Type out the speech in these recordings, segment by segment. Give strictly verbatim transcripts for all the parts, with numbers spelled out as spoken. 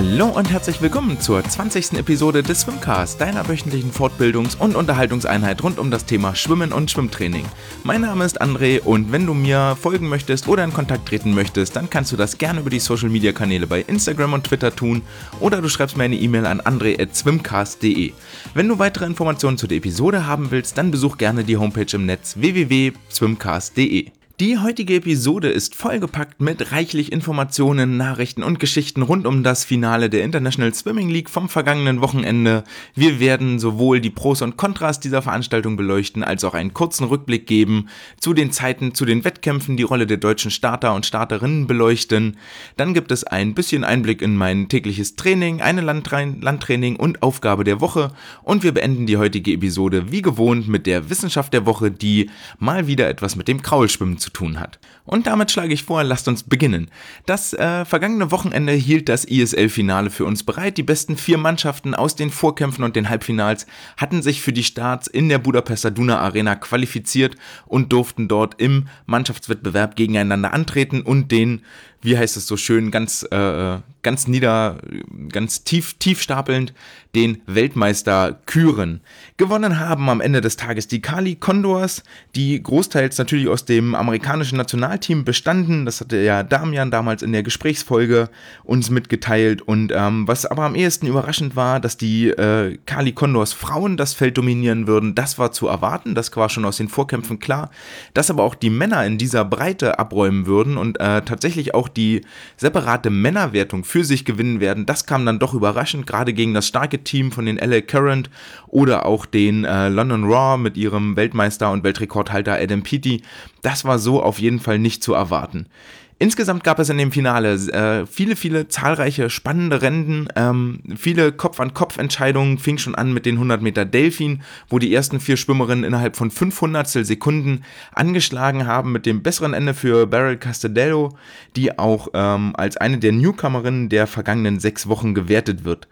Hallo und herzlich willkommen zur zwanzigsten Episode des Swimcast, deiner wöchentlichen Fortbildungs- und Unterhaltungseinheit rund um das Thema Schwimmen und Schwimmtraining. Mein Name ist André und wenn du mir folgen möchtest oder in Kontakt treten möchtest, dann kannst du das gerne über die Social-Media-Kanäle bei Instagram und Twitter tun oder du schreibst mir eine E-Mail an andre at swimcast punkt de. Wenn du weitere Informationen zu der Episode haben willst, dann besuch gerne die Homepage im Netz w w w punkt swimcast punkt de. Die heutige Episode ist vollgepackt mit reichlich Informationen, Nachrichten und Geschichten rund um das Finale der International Swimming League vom vergangenen Wochenende. Wir werden sowohl die Pros und Kontras dieser Veranstaltung beleuchten, als auch einen kurzen Rückblick geben zu den Zeiten, zu den Wettkämpfen, die Rolle der deutschen Starter und Starterinnen beleuchten. Dann gibt es ein bisschen Einblick in mein tägliches Training, eine Landtra- Landtraining und Aufgabe der Woche und wir beenden die heutige Episode wie gewohnt mit der Wissenschaft der Woche, die mal wieder etwas mit dem Kraulschwimmen zu tun hat. Und damit schlage ich vor, lasst uns beginnen. Das äh, vergangene Wochenende hielt das I S L-Finale für uns bereit. Die besten vier Mannschaften aus den Vorkämpfen und den Halbfinals hatten sich für die Starts in der Budapester Duna Arena qualifiziert und durften dort im Mannschaftswettbewerb gegeneinander antreten und den, wie heißt es so schön, ganz, äh, ganz nieder, ganz tief, tief stapelnd, den Weltmeister küren. Gewonnen haben am Ende des Tages die Cali Condors, die großteils natürlich aus dem amerikanischen Nationalteam bestanden. Das hatte ja Damian damals in der Gesprächsfolge uns mitgeteilt. Und ähm, was aber am ehesten überraschend war, dass die äh, Cali Condors Frauen das Feld dominieren würden, das war zu erwarten. Das war schon aus den Vorkämpfen klar. Dass aber auch die Männer in dieser Breite abräumen würden und äh, tatsächlich auch die separate Männerwertung für sich gewinnen werden, das kam dann doch überraschend, gerade gegen das starke Team von den L A Current oder auch den äh, London Raw mit ihrem Weltmeister und Weltrekordhalter Adam Peaty. Das war so auf jeden Fall nicht zu erwarten. Insgesamt gab es in dem Finale äh, viele, viele zahlreiche spannende Rennen, ähm, viele Kopf-an-Kopf-Entscheidungen, fing schon an mit den hundert Meter Delfin, wo die ersten vier Schwimmerinnen innerhalb von fünf Hundertstel Sekunden angeschlagen haben, mit dem besseren Ende für Beryl Castedello, die auch ähm, als eine der Newcomerinnen der vergangenen sechs Wochen gewertet wird.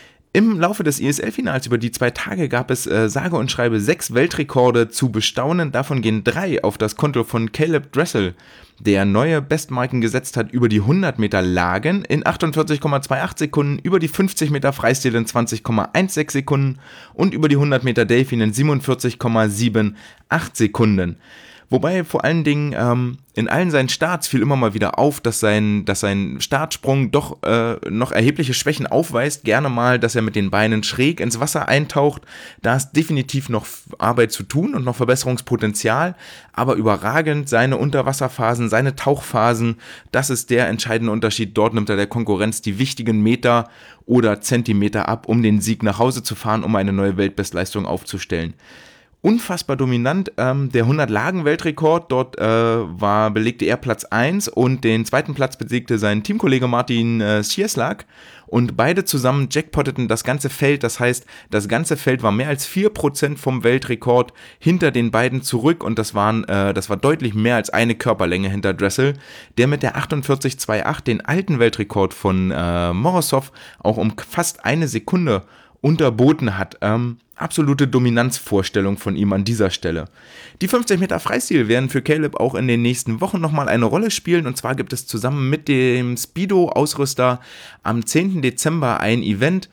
Im Laufe des I S L-Finals über die zwei Tage gab es äh, sage und schreibe sechs Weltrekorde zu bestaunen. Davon gehen drei auf das Konto von Caleb Dressel, der neue Bestmarken gesetzt hat über die hundert Meter Lagen in achtundvierzig Komma achtundzwanzig Sekunden, über die fünfzig Meter Freistil in zwanzig Komma sechzehn Sekunden und über die hundert Meter Delfin in siebenundvierzig Komma achtzehn Sekunden. Wobei vor allen Dingen ähm, in allen seinen Starts fiel immer mal wieder auf, dass sein, dass sein Startsprung doch äh, noch erhebliche Schwächen aufweist. Gerne mal, dass er mit den Beinen schräg ins Wasser eintaucht. Da ist definitiv noch Arbeit zu tun und noch Verbesserungspotenzial. Aber überragend seine Unterwasserphasen, seine Tauchphasen, das ist der entscheidende Unterschied. Dort nimmt er der Konkurrenz die wichtigen Meter oder Zentimeter ab, um den Sieg nach Hause zu fahren, um eine neue Weltbestleistung aufzustellen. Unfassbar dominant, ähm, der hundert-Lagen-Weltrekord, dort äh, war, belegte er Platz eins und den zweiten Platz belegte sein Teamkollege Martin äh, Cieslak und beide zusammen jackpotteten das ganze Feld, das heißt, das ganze Feld war mehr als vier Prozent vom Weltrekord hinter den beiden zurück und das, waren, äh, das war deutlich mehr als eine Körperlänge hinter Dressel, der mit der achtundvierzig Komma achtundzwanzig den alten Weltrekord von äh, Morozov auch um fast eine Sekunde unterboten hat. Ähm, absolute Dominanzvorstellung von ihm an dieser Stelle. Die fünfzig Meter Freistil werden für Caleb auch in den nächsten Wochen nochmal eine Rolle spielen und zwar gibt es zusammen mit dem Speedo-Ausrüster am zehnten Dezember ein Event,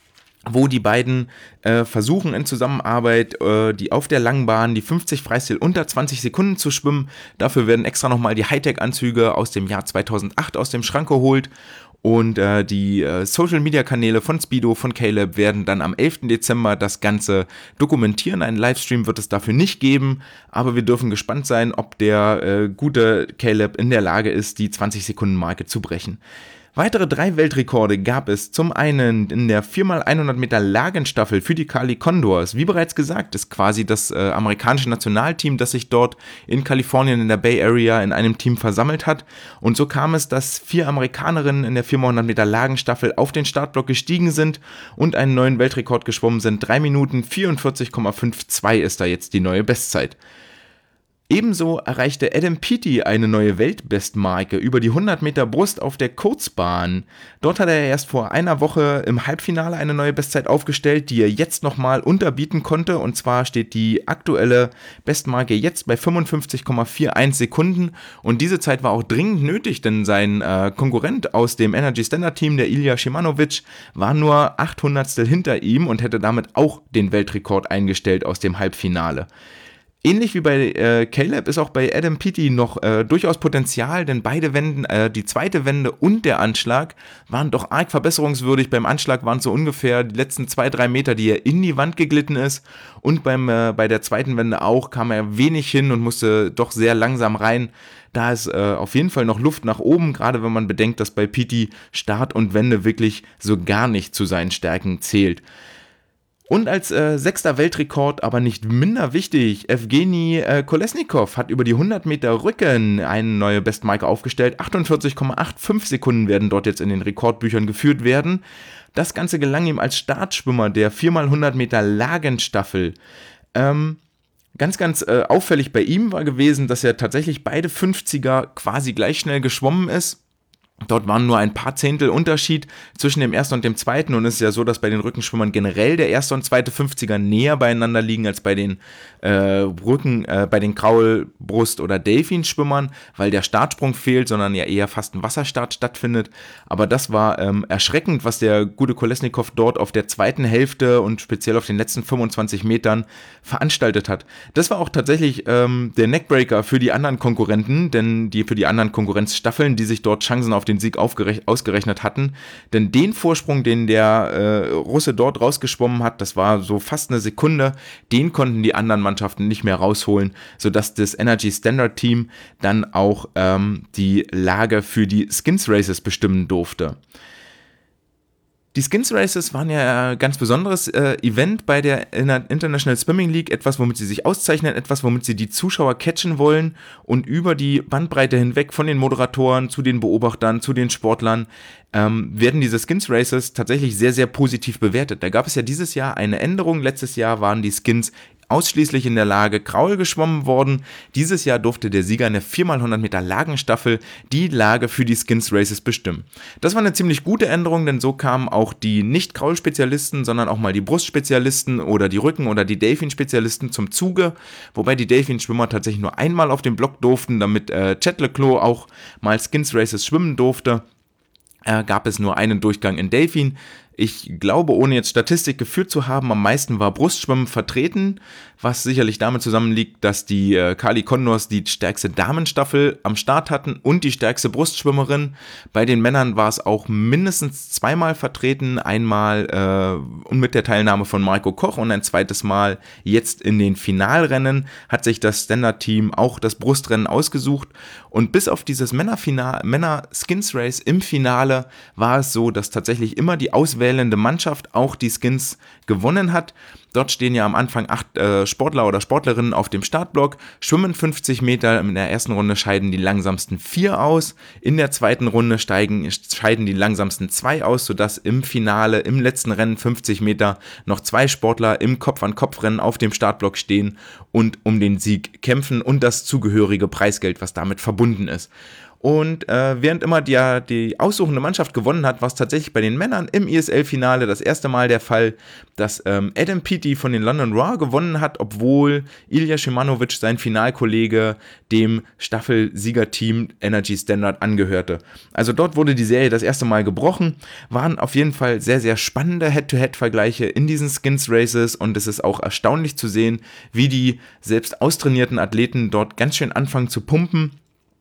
wo die beiden äh, versuchen in Zusammenarbeit äh, die auf der Langbahn die fünfzig Freistil unter zwanzig Sekunden zu schwimmen. Dafür werden extra nochmal die Hightech-Anzüge aus dem Jahr zweitausendacht aus dem Schrank geholt. Und äh, die äh, Social-Media-Kanäle von Speedo, von Caleb werden dann am elften Dezember das Ganze dokumentieren. Einen Livestream wird es dafür nicht geben, aber wir dürfen gespannt sein, ob der äh, gute Caleb in der Lage ist, die zwanzig-Sekunden-Marke zu brechen. Weitere drei Weltrekorde gab es. Zum einen in der vier mal hundert Meter Lagenstaffel für die Cali Condors. Wie bereits gesagt, ist quasi das äh, amerikanische Nationalteam, das sich dort in Kalifornien in der Bay Area in einem Team versammelt hat. Und so kam es, dass vier Amerikanerinnen in der vier mal hundert Meter Lagenstaffel auf den Startblock gestiegen sind und einen neuen Weltrekord geschwommen sind. drei Minuten vierundvierzig Komma zweiundfünfzig ist da jetzt die neue Bestzeit. Ebenso erreichte Adam Peaty eine neue Weltbestmarke über die hundert Meter Brust auf der Kurzbahn. Dort hat er erst vor einer Woche im Halbfinale eine neue Bestzeit aufgestellt, die er jetzt nochmal unterbieten konnte. Und zwar steht die aktuelle Bestmarke jetzt bei fünfundfünfzig Komma einundvierzig Sekunden. Und diese Zeit war auch dringend nötig, denn sein äh, Konkurrent aus dem Energy Standard Team, der Ilya Shimanovic, war nur acht Hundertstel hinter ihm und hätte damit auch den Weltrekord eingestellt aus dem Halbfinale. Ähnlich wie bei äh, Caleb ist auch bei Adam Peaty noch äh, durchaus Potenzial, denn beide Wenden, äh, die zweite Wende und der Anschlag, waren doch arg verbesserungswürdig. Beim Anschlag waren es so ungefähr die letzten zwei, drei Meter, die er in die Wand geglitten ist, und beim, äh, bei der zweiten Wende auch kam er wenig hin und musste doch sehr langsam rein. Da ist äh, auf jeden Fall noch Luft nach oben, gerade wenn man bedenkt, dass bei Peaty Start und Wende wirklich so gar nicht zu seinen Stärken zählt. Und als äh, sechster Weltrekord, aber nicht minder wichtig, Evgeny äh, Kolesnikov hat über die hundert Meter Rücken eine neue Bestmarke aufgestellt. achtundvierzig Komma fünfundachtzig Sekunden werden dort jetzt in den Rekordbüchern geführt werden. Das Ganze gelang ihm als Startschwimmer der vier mal hundert Meter Lagenstaffel. Ähm, ganz, ganz äh, auffällig bei ihm war gewesen, dass er tatsächlich beide fünfziger quasi gleich schnell geschwommen ist. Dort waren nur ein paar Zehntel Unterschied zwischen dem ersten und dem zweiten, und es ist ja so, dass bei den Rückenschwimmern generell der erste und zweite fünfziger näher beieinander liegen als bei den äh, Rücken, äh, bei den Kraul-, Brust- oder Delfinschwimmern, weil der Startsprung fehlt, sondern ja eher fast ein Wasserstart stattfindet. Aber das war ähm, erschreckend, was der gute Kolesnikov dort auf der zweiten Hälfte und speziell auf den letzten fünfundzwanzig Metern veranstaltet hat. Das war auch tatsächlich ähm, der Neckbreaker für die anderen Konkurrenten, denn die für die anderen Konkurrenzstaffeln, die sich dort Chancen auf den Sieg aufgerech- ausgerechnet hatten, denn den Vorsprung, den der äh, Russe dort rausgeschwommen hat, das war so fast eine Sekunde, den konnten die anderen Mannschaften nicht mehr rausholen, sodass das Energy Standard Team dann auch ähm, die Lage für die Skins Races bestimmen durfte. Die Skins Races waren ja ein ganz besonderes äh, Event bei der International Swimming League, etwas, womit sie sich auszeichnen, etwas, womit sie die Zuschauer catchen wollen, und über die Bandbreite hinweg von den Moderatoren zu den Beobachtern, zu den Sportlern, ähm, werden diese Skins Races tatsächlich sehr, sehr positiv bewertet. Da gab es ja dieses Jahr eine Änderung. Letztes Jahr waren die Skins ausschließlich in der Lage Kraul geschwommen worden. Dieses Jahr durfte der Sieger in der vier mal hundert Meter Lagenstaffel die Lage für die Skins Races bestimmen. Das war eine ziemlich gute Änderung, denn so kamen auch die Nicht-Kraul-Spezialisten, sondern auch mal die Brustspezialisten oder die Rücken- oder die Delfin-Spezialisten zum Zuge, wobei die Delfin-Schwimmer tatsächlich nur einmal auf den Block durften, damit äh, Chet Leclos auch mal Skins Races schwimmen durfte. Äh, gab es nur einen Durchgang in Delfin. Ich glaube, ohne jetzt Statistik geführt zu haben, am meisten war Brustschwimmen vertreten, was sicherlich damit zusammenliegt, dass die äh, Kali Condors die stärkste Damenstaffel am Start hatten und die stärkste Brustschwimmerin. Bei den Männern war es auch mindestens zweimal vertreten, einmal äh, und mit der Teilnahme von Marco Koch und ein zweites Mal jetzt in den Finalrennen hat sich das Standard-Team auch das Brustrennen ausgesucht, und bis auf dieses Männerfinal, Männer-Skins-Race im Finale war es so, dass tatsächlich immer die auswählende Mannschaft auch die Skins gewonnen hat. Dort stehen ja am Anfang acht äh, Sportler oder Sportlerinnen auf dem Startblock, schwimmen fünfzig Meter, in der ersten Runde scheiden die langsamsten vier aus, in der zweiten Runde steigen, scheiden die langsamsten zwei aus, sodass im Finale, im letzten Rennen fünfzig Meter, noch zwei Sportler im Kopf-an-Kopf-Rennen auf dem Startblock stehen und um den Sieg kämpfen und das zugehörige Preisgeld, was damit verbunden ist. Und äh, während immer die, die aussuchende Mannschaft gewonnen hat, war es tatsächlich bei den Männern im I S L-Finale das erste Mal der Fall, dass ähm, Adam Peaty von den London Roar gewonnen hat, obwohl Ilya Shimanovic, sein Finalkollege, dem Staffelsiegerteam Energy Standard angehörte. Also dort wurde die Serie das erste Mal gebrochen, waren auf jeden Fall sehr, sehr spannende Head-to-Head-Vergleiche in diesen Skins-Races, und es ist auch erstaunlich zu sehen, wie die selbst austrainierten Athleten dort ganz schön anfangen zu pumpen.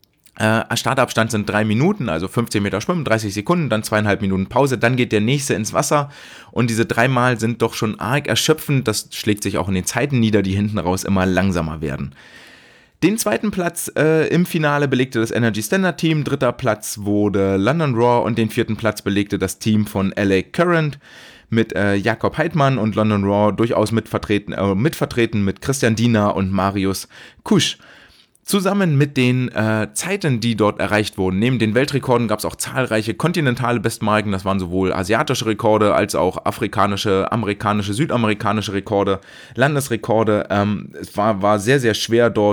Äh, Startabstand sind drei Minuten, also fünfzehn Meter schwimmen, dreißig Sekunden, dann zweieinhalb Minuten Pause, dann geht der nächste ins Wasser, und diese dreimal sind doch schon arg erschöpfend. Das schlägt sich auch in den Zeiten nieder, die hinten raus immer langsamer werden. Den zweiten Platz äh, im Finale belegte das Energy Standard Team, dritter Platz wurde London Roar und den vierten Platz belegte das Team von L A Current mit äh, Jakob Heidmann und London Roar durchaus mitvertreten, äh, mitvertreten mit Christian Diener und Marius Kusch. Zusammen mit den äh, Zeiten, die dort erreicht wurden, neben den Weltrekorden gab es auch zahlreiche kontinentale Bestmarken. Das waren sowohl asiatische Rekorde als auch afrikanische, amerikanische, südamerikanische Rekorde, Landesrekorde. Ähm, es war, war sehr, sehr schwer dort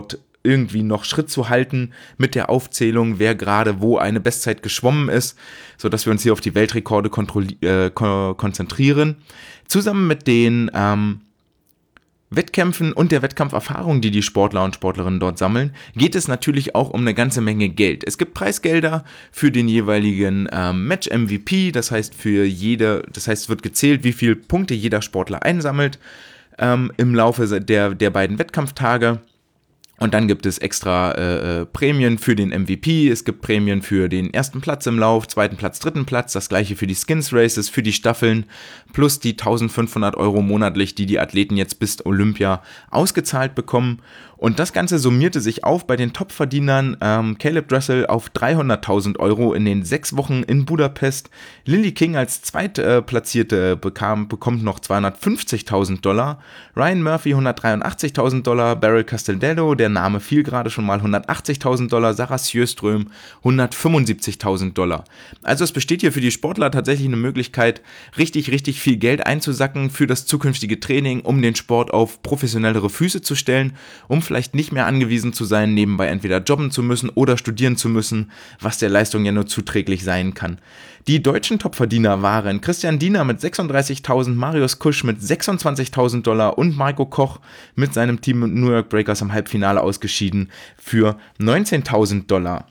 irgendwie noch Schritt zu halten mit der Aufzählung, wer gerade wo eine Bestzeit geschwommen ist, sodass wir uns hier auf die Weltrekorde kontrolli- äh, ko- konzentrieren. Zusammen mit den ähm, Wettkämpfen und der Wettkampferfahrung, die die Sportler und Sportlerinnen dort sammeln, geht es natürlich auch um eine ganze Menge Geld. Es gibt Preisgelder für den jeweiligen ähm, Match-M V P, das heißt für jede, das heißt es wird gezählt, wie viele Punkte jeder Sportler einsammelt ähm, im Laufe der, der beiden Wettkampftage. Und dann gibt es extra äh, Prämien für den M V P, es gibt Prämien für den ersten Platz im Lauf, zweiten Platz, dritten Platz, das gleiche für die Skins Races, für die Staffeln, plus die eintausendfünfhundert Euro monatlich, die die Athleten jetzt bis Olympia ausgezahlt bekommen. Und das Ganze summierte sich auf bei den Topverdienern ähm, Caleb Dressel auf dreihunderttausend Euro in den sechs Wochen in Budapest. Lily King als Zweitplatzierte bekam, bekommt noch zweihundertfünfzigtausend Dollar. Ryan Murphy hundertdreiundachtzigtausend Dollar. Beryl Castaldello, der Name fiel gerade schon mal, hundertachtzigtausend Dollar. Sarah Sjöström hundertfünfundsiebzigtausend Dollar. Also es besteht hier für die Sportler tatsächlich eine Möglichkeit, richtig, richtig viel Geld einzusacken für das zukünftige Training, um den Sport auf professionellere Füße zu stellen, um vielleicht nicht mehr angewiesen zu sein, nebenbei entweder jobben zu müssen oder studieren zu müssen, was der Leistung ja nur zuträglich sein kann. Die deutschen Topverdiener waren Christian Diener mit sechsunddreißigtausend, Marius Kusch mit sechsundzwanzigtausend Dollar und Marco Koch mit seinem Team New York Breakers im Halbfinale ausgeschieden für neunzehntausend Dollar.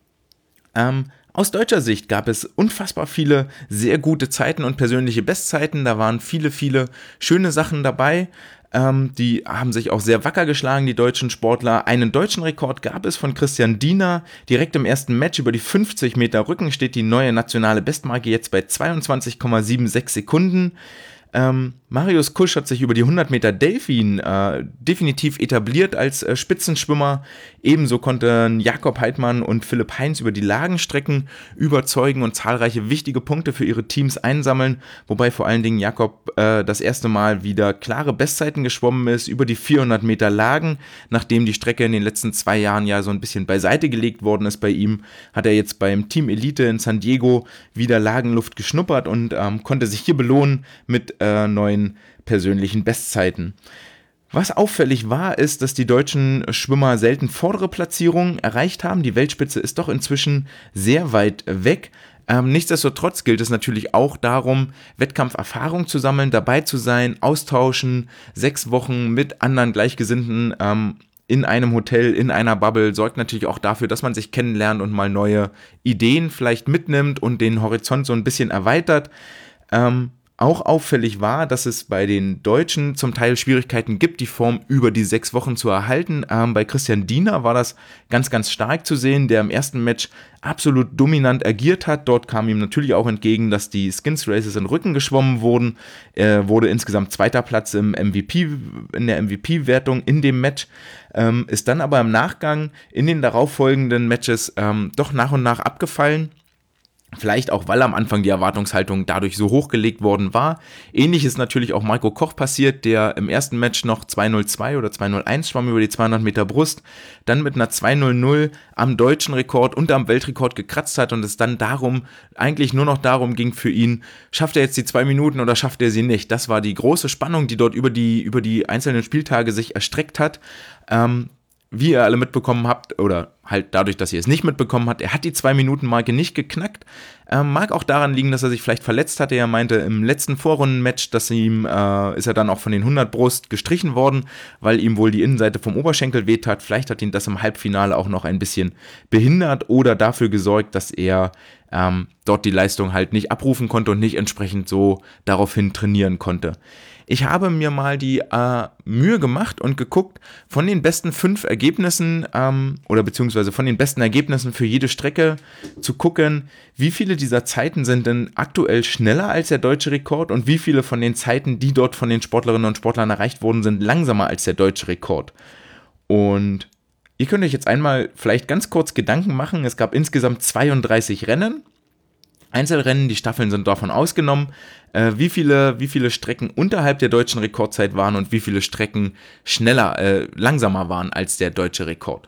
Ähm, Aus deutscher Sicht gab es unfassbar viele sehr gute Zeiten und persönliche Bestzeiten. Da waren viele, viele schöne Sachen dabei. Ähm, die haben sich auch sehr wacker geschlagen, die deutschen Sportler. Einen deutschen Rekord gab es von Christian Diener. Direkt im ersten Match über die fünfzig Meter Rücken steht die neue nationale Bestmarke jetzt bei zweiundzwanzig Komma sechsundsiebzig Sekunden. Ähm, Marius Kusch hat sich über die hundert Meter Delfin äh, definitiv etabliert als äh, Spitzenschwimmer. Ebenso konnten Jakob Heidmann und Philipp Heinz über die Lagenstrecken überzeugen und zahlreiche wichtige Punkte für ihre Teams einsammeln, wobei vor allen Dingen Jakob äh, das erste Mal wieder klare Bestzeiten geschwommen ist über die vierhundert Meter Lagen. Nachdem die Strecke in den letzten zwei Jahren ja so ein bisschen beiseite gelegt worden ist bei ihm, hat er jetzt beim Team Elite in San Diego wieder Lagenluft geschnuppert und ähm, konnte sich hier belohnen mit äh, neuen persönlichen Bestzeiten. Was auffällig war, ist, dass die deutschen Schwimmer selten vordere Platzierungen erreicht haben. Die Weltspitze ist doch inzwischen sehr weit weg. Ähm, nichtsdestotrotz gilt es natürlich auch darum, Wettkampferfahrung zu sammeln, dabei zu sein, austauschen, sechs Wochen mit anderen Gleichgesinnten ähm, in einem Hotel, in einer Bubble, sorgt natürlich auch dafür, dass man sich kennenlernt und mal neue Ideen vielleicht mitnimmt und den Horizont so ein bisschen erweitert. Ähm, Auch auffällig war, dass es bei den Deutschen zum Teil Schwierigkeiten gibt, die Form über die sechs Wochen zu erhalten. Ähm, bei Christian Diener war das ganz, ganz stark zu sehen, der im ersten Match absolut dominant agiert hat. Dort kam ihm natürlich auch entgegen, dass die Skins Races in Rücken geschwommen wurden. Er wurde insgesamt zweiter Platz im M V P, in der M V P-Wertung in dem Match, ähm, ist dann aber im Nachgang in den darauffolgenden Matches ähm, doch nach und nach abgefallen. Vielleicht auch, weil am Anfang die Erwartungshaltung dadurch so hochgelegt worden war. Ähnlich ist natürlich auch Marco Koch passiert, der im ersten Match noch zwei null zwei oder zwei null eins schwamm über die zweihundert Meter Brust, dann mit einer zwei null null am deutschen Rekord und am Weltrekord gekratzt hat und es dann darum, eigentlich nur noch darum ging für ihn, schafft er jetzt die zwei Minuten oder schafft er sie nicht? Das war die große Spannung, die dort über die, über die einzelnen Spieltage sich erstreckt hat. Ähm, Wie ihr alle mitbekommen habt, oder halt dadurch, dass ihr es nicht mitbekommen habt, er hat die zwei-Minuten-Marke nicht geknackt. Ähm, mag auch daran liegen, dass er sich vielleicht verletzt hatte. Er meinte im letzten Vorrundenmatch, dass ihm, äh, ist er dann auch von den hundert Brust gestrichen worden, weil ihm wohl die Innenseite vom Oberschenkel wehtat. Vielleicht hat ihn das im Halbfinale auch noch ein bisschen behindert oder dafür gesorgt, dass er ähm, dort die Leistung halt nicht abrufen konnte und nicht entsprechend so daraufhin trainieren konnte. Ich habe mir mal die äh, Mühe gemacht und geguckt, von den besten fünf Ergebnissen ähm, oder beziehungsweise von den besten Ergebnissen für jede Strecke zu gucken, wie viele dieser Zeiten sind denn aktuell schneller als der deutsche Rekord und wie viele von den Zeiten, die dort von den Sportlerinnen und Sportlern erreicht wurden, sind langsamer als der deutsche Rekord. Und ihr könnt euch jetzt einmal vielleicht ganz kurz Gedanken machen. Es gab insgesamt zweiunddreißig Rennen. Einzelrennen, die Staffeln sind davon ausgenommen, äh, wie viele, wie viele Strecken unterhalb der deutschen Rekordzeit waren und wie viele Strecken schneller, äh, langsamer waren als der deutsche Rekord.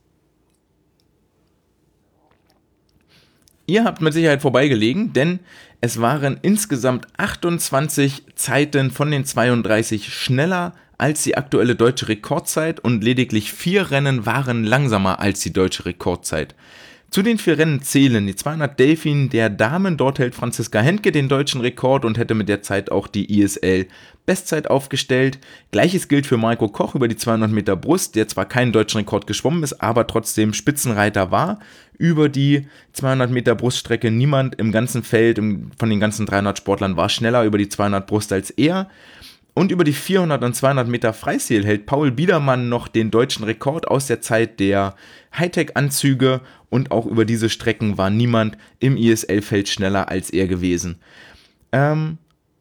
Ihr habt mit Sicherheit vorbeigelegen, denn es waren insgesamt achtundzwanzig Zeiten von den zweiunddreißig schneller als die aktuelle deutsche Rekordzeit und lediglich vier Rennen waren langsamer als die deutsche Rekordzeit. Zu den vier Rennen zählen die zweihundert Delfin der Damen, dort hält Franziska Hentke den deutschen Rekord und hätte mit der Zeit auch die I S L-Bestzeit aufgestellt. Gleiches gilt für Marco Koch über die zweihundert Meter Brust, der zwar keinen deutschen Rekord geschwommen ist, aber trotzdem Spitzenreiter war. Über die zweihundert Meter Bruststrecke niemand im ganzen Feld, von den ganzen dreihundert Sportlern, war schneller über die zweihundert Brust als er. Und über die vierhundert und zweihundert Meter Freistil hält Paul Biedermann noch den deutschen Rekord aus der Zeit der Hightech-Anzüge und auch über diese Strecken war niemand im I S L-Feld schneller als er gewesen. Ähm,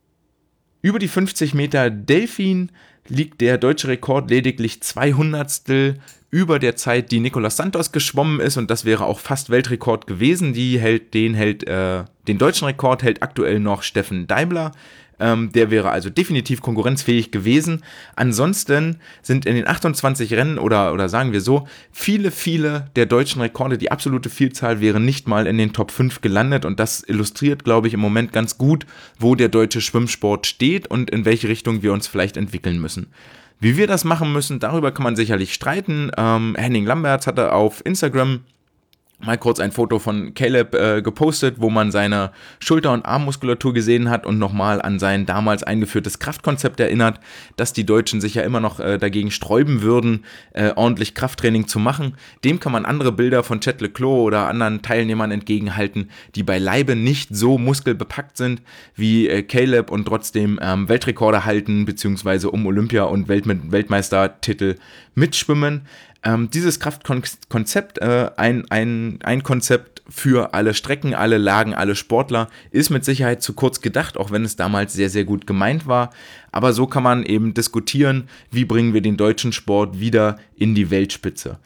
über die fünfzig Meter Delfin liegt der deutsche Rekord lediglich zwei Hundertstel über der Zeit, die Nicolas Santos geschwommen ist, und das wäre auch fast Weltrekord gewesen. Die hält, den, hält, äh, den deutschen Rekord hält aktuell noch Steffen Deibler. Ähm, der wäre also definitiv konkurrenzfähig gewesen. Ansonsten sind in den achtundzwanzig Rennen oder, oder sagen wir so, viele, viele der deutschen Rekorde, die absolute Vielzahl, wäre nicht mal in den Top fünf gelandet, und das illustriert, glaube ich, im Moment ganz gut, wo der deutsche Schwimmsport steht und in welche Richtung wir uns vielleicht entwickeln müssen. Wie wir das machen müssen, darüber kann man sicherlich streiten. Ähm, Henning Lamberts hatte auf Instagram mal kurz ein Foto von Caleb äh, gepostet, wo man seine Schulter- und Armmuskulatur gesehen hat und nochmal an sein damals eingeführtes Kraftkonzept erinnert, dass die Deutschen sich ja immer noch äh, dagegen sträuben würden, äh, ordentlich Krafttraining zu machen. Dem kann man andere Bilder von Chet Leclos oder anderen Teilnehmern entgegenhalten, die beileibe nicht so muskelbepackt sind wie äh, Caleb und trotzdem ähm, Weltrekorde halten, beziehungsweise um Olympia- und Welt- Weltmeistertitel mitschwimmen. Ähm, dieses Kraftkonzept, äh, ein, ein, ein Konzept für alle Strecken, alle Lagen, alle Sportler, ist mit Sicherheit zu kurz gedacht, auch wenn es damals sehr, sehr gut gemeint war. Aber so kann man eben diskutieren, wie bringen wir den deutschen Sport wieder in die Weltspitze.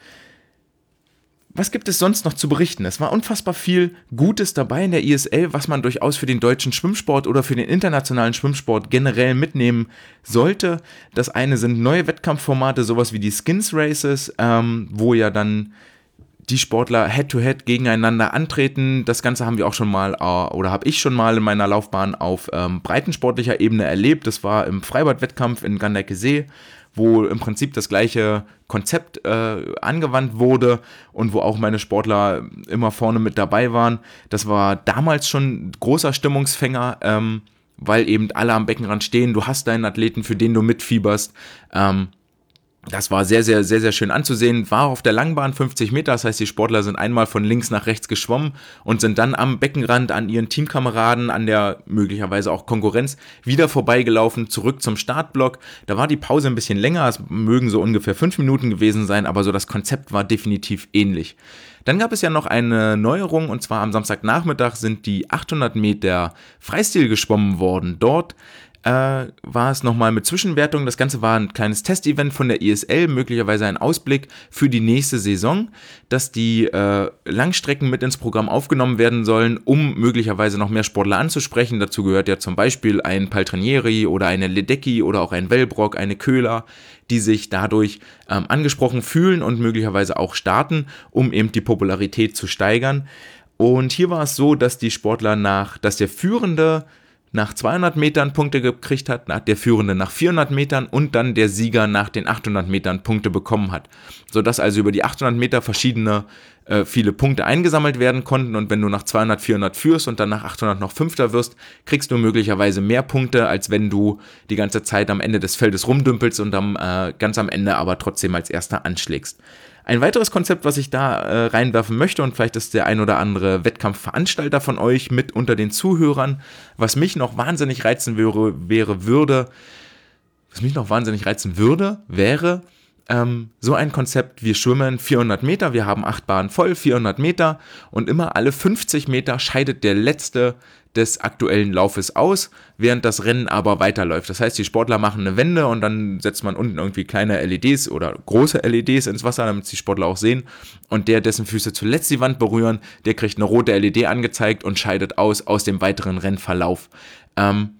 Was gibt es sonst noch zu berichten? Es war unfassbar viel Gutes dabei in der I S L, was man durchaus für den deutschen Schwimmsport oder für den internationalen Schwimmsport generell mitnehmen sollte. Das eine sind neue Wettkampfformate, sowas wie die Skins Races, ähm, wo ja dann die Sportler Head-to-Head gegeneinander antreten. Das Ganze haben wir auch schon mal, äh, oder habe ich schon mal in meiner Laufbahn auf ähm, breitensportlicher Ebene erlebt. Das war im Freibad-Wettkampf in Gandeckesee, wo im Prinzip das gleiche Konzept äh, angewandt wurde und wo auch meine Sportler immer vorne mit dabei waren. Das war damals schon ein großer Stimmungsfänger, ähm, weil eben alle am Beckenrand stehen. Du hast deinen Athleten, für den du mitfieberst. Ähm, Das war sehr, sehr, sehr, sehr schön anzusehen. War auf der Langbahn fünfzig Meter, das heißt, die Sportler sind einmal von links nach rechts geschwommen und sind dann am Beckenrand an ihren Teamkameraden, an der möglicherweise auch Konkurrenz, wieder vorbeigelaufen, zurück zum Startblock. Da war die Pause ein bisschen länger, es mögen so ungefähr fünf Minuten gewesen sein, aber so das Konzept war definitiv ähnlich. Dann gab es ja noch eine Neuerung, und zwar am Samstagnachmittag sind die achthundert Meter Freistil geschwommen worden. Dort Äh, war es nochmal mit Zwischenwertung. Das Ganze war ein kleines Testevent von der I S L, möglicherweise ein Ausblick für die nächste Saison, dass die äh, Langstrecken mit ins Programm aufgenommen werden sollen, um möglicherweise noch mehr Sportler anzusprechen. Dazu gehört ja zum Beispiel ein Paltrinieri oder eine Ledecky oder auch ein Wellbrock, eine Köhler, die sich dadurch ähm, angesprochen fühlen und möglicherweise auch starten, um eben die Popularität zu steigern. Und hier war es so, dass die Sportler nach, dass der Führende nach zweihundert Metern Punkte gekriegt hat, der Führende nach vierhundert Metern und dann der Sieger nach den achthundert Metern Punkte bekommen hat. Sodass also über die achthundert Meter verschiedene äh, viele Punkte eingesammelt werden konnten, und wenn du nach zweihundert, vierhundert führst und dann nach achthundert noch Fünfter wirst, kriegst du möglicherweise mehr Punkte, als wenn du die ganze Zeit am Ende des Feldes rumdümpelst und am, äh, ganz am Ende aber trotzdem als Erster anschlägst. Ein weiteres Konzept, was ich da äh, reinwerfen möchte, und vielleicht ist der ein oder andere Wettkampfveranstalter von euch mit unter den Zuhörern, was mich noch wahnsinnig reizen wäre, wäre würde, was mich noch wahnsinnig reizen würde, wäre ähm, so ein Konzept: Wir schwimmen vierhundert Meter, wir haben acht Bahnen voll, vierhundert Meter, und immer alle fünfzig Meter scheidet der Letzte des aktuellen Laufes aus, während das Rennen aber weiterläuft. Das heißt, die Sportler machen eine Wende und dann setzt man unten irgendwie kleine L E Ds oder große L E Ds ins Wasser, damit die Sportler auch sehen, und der, dessen Füße zuletzt die Wand berühren, der kriegt eine rote L E D angezeigt und scheidet aus aus dem weiteren Rennverlauf. Ähm,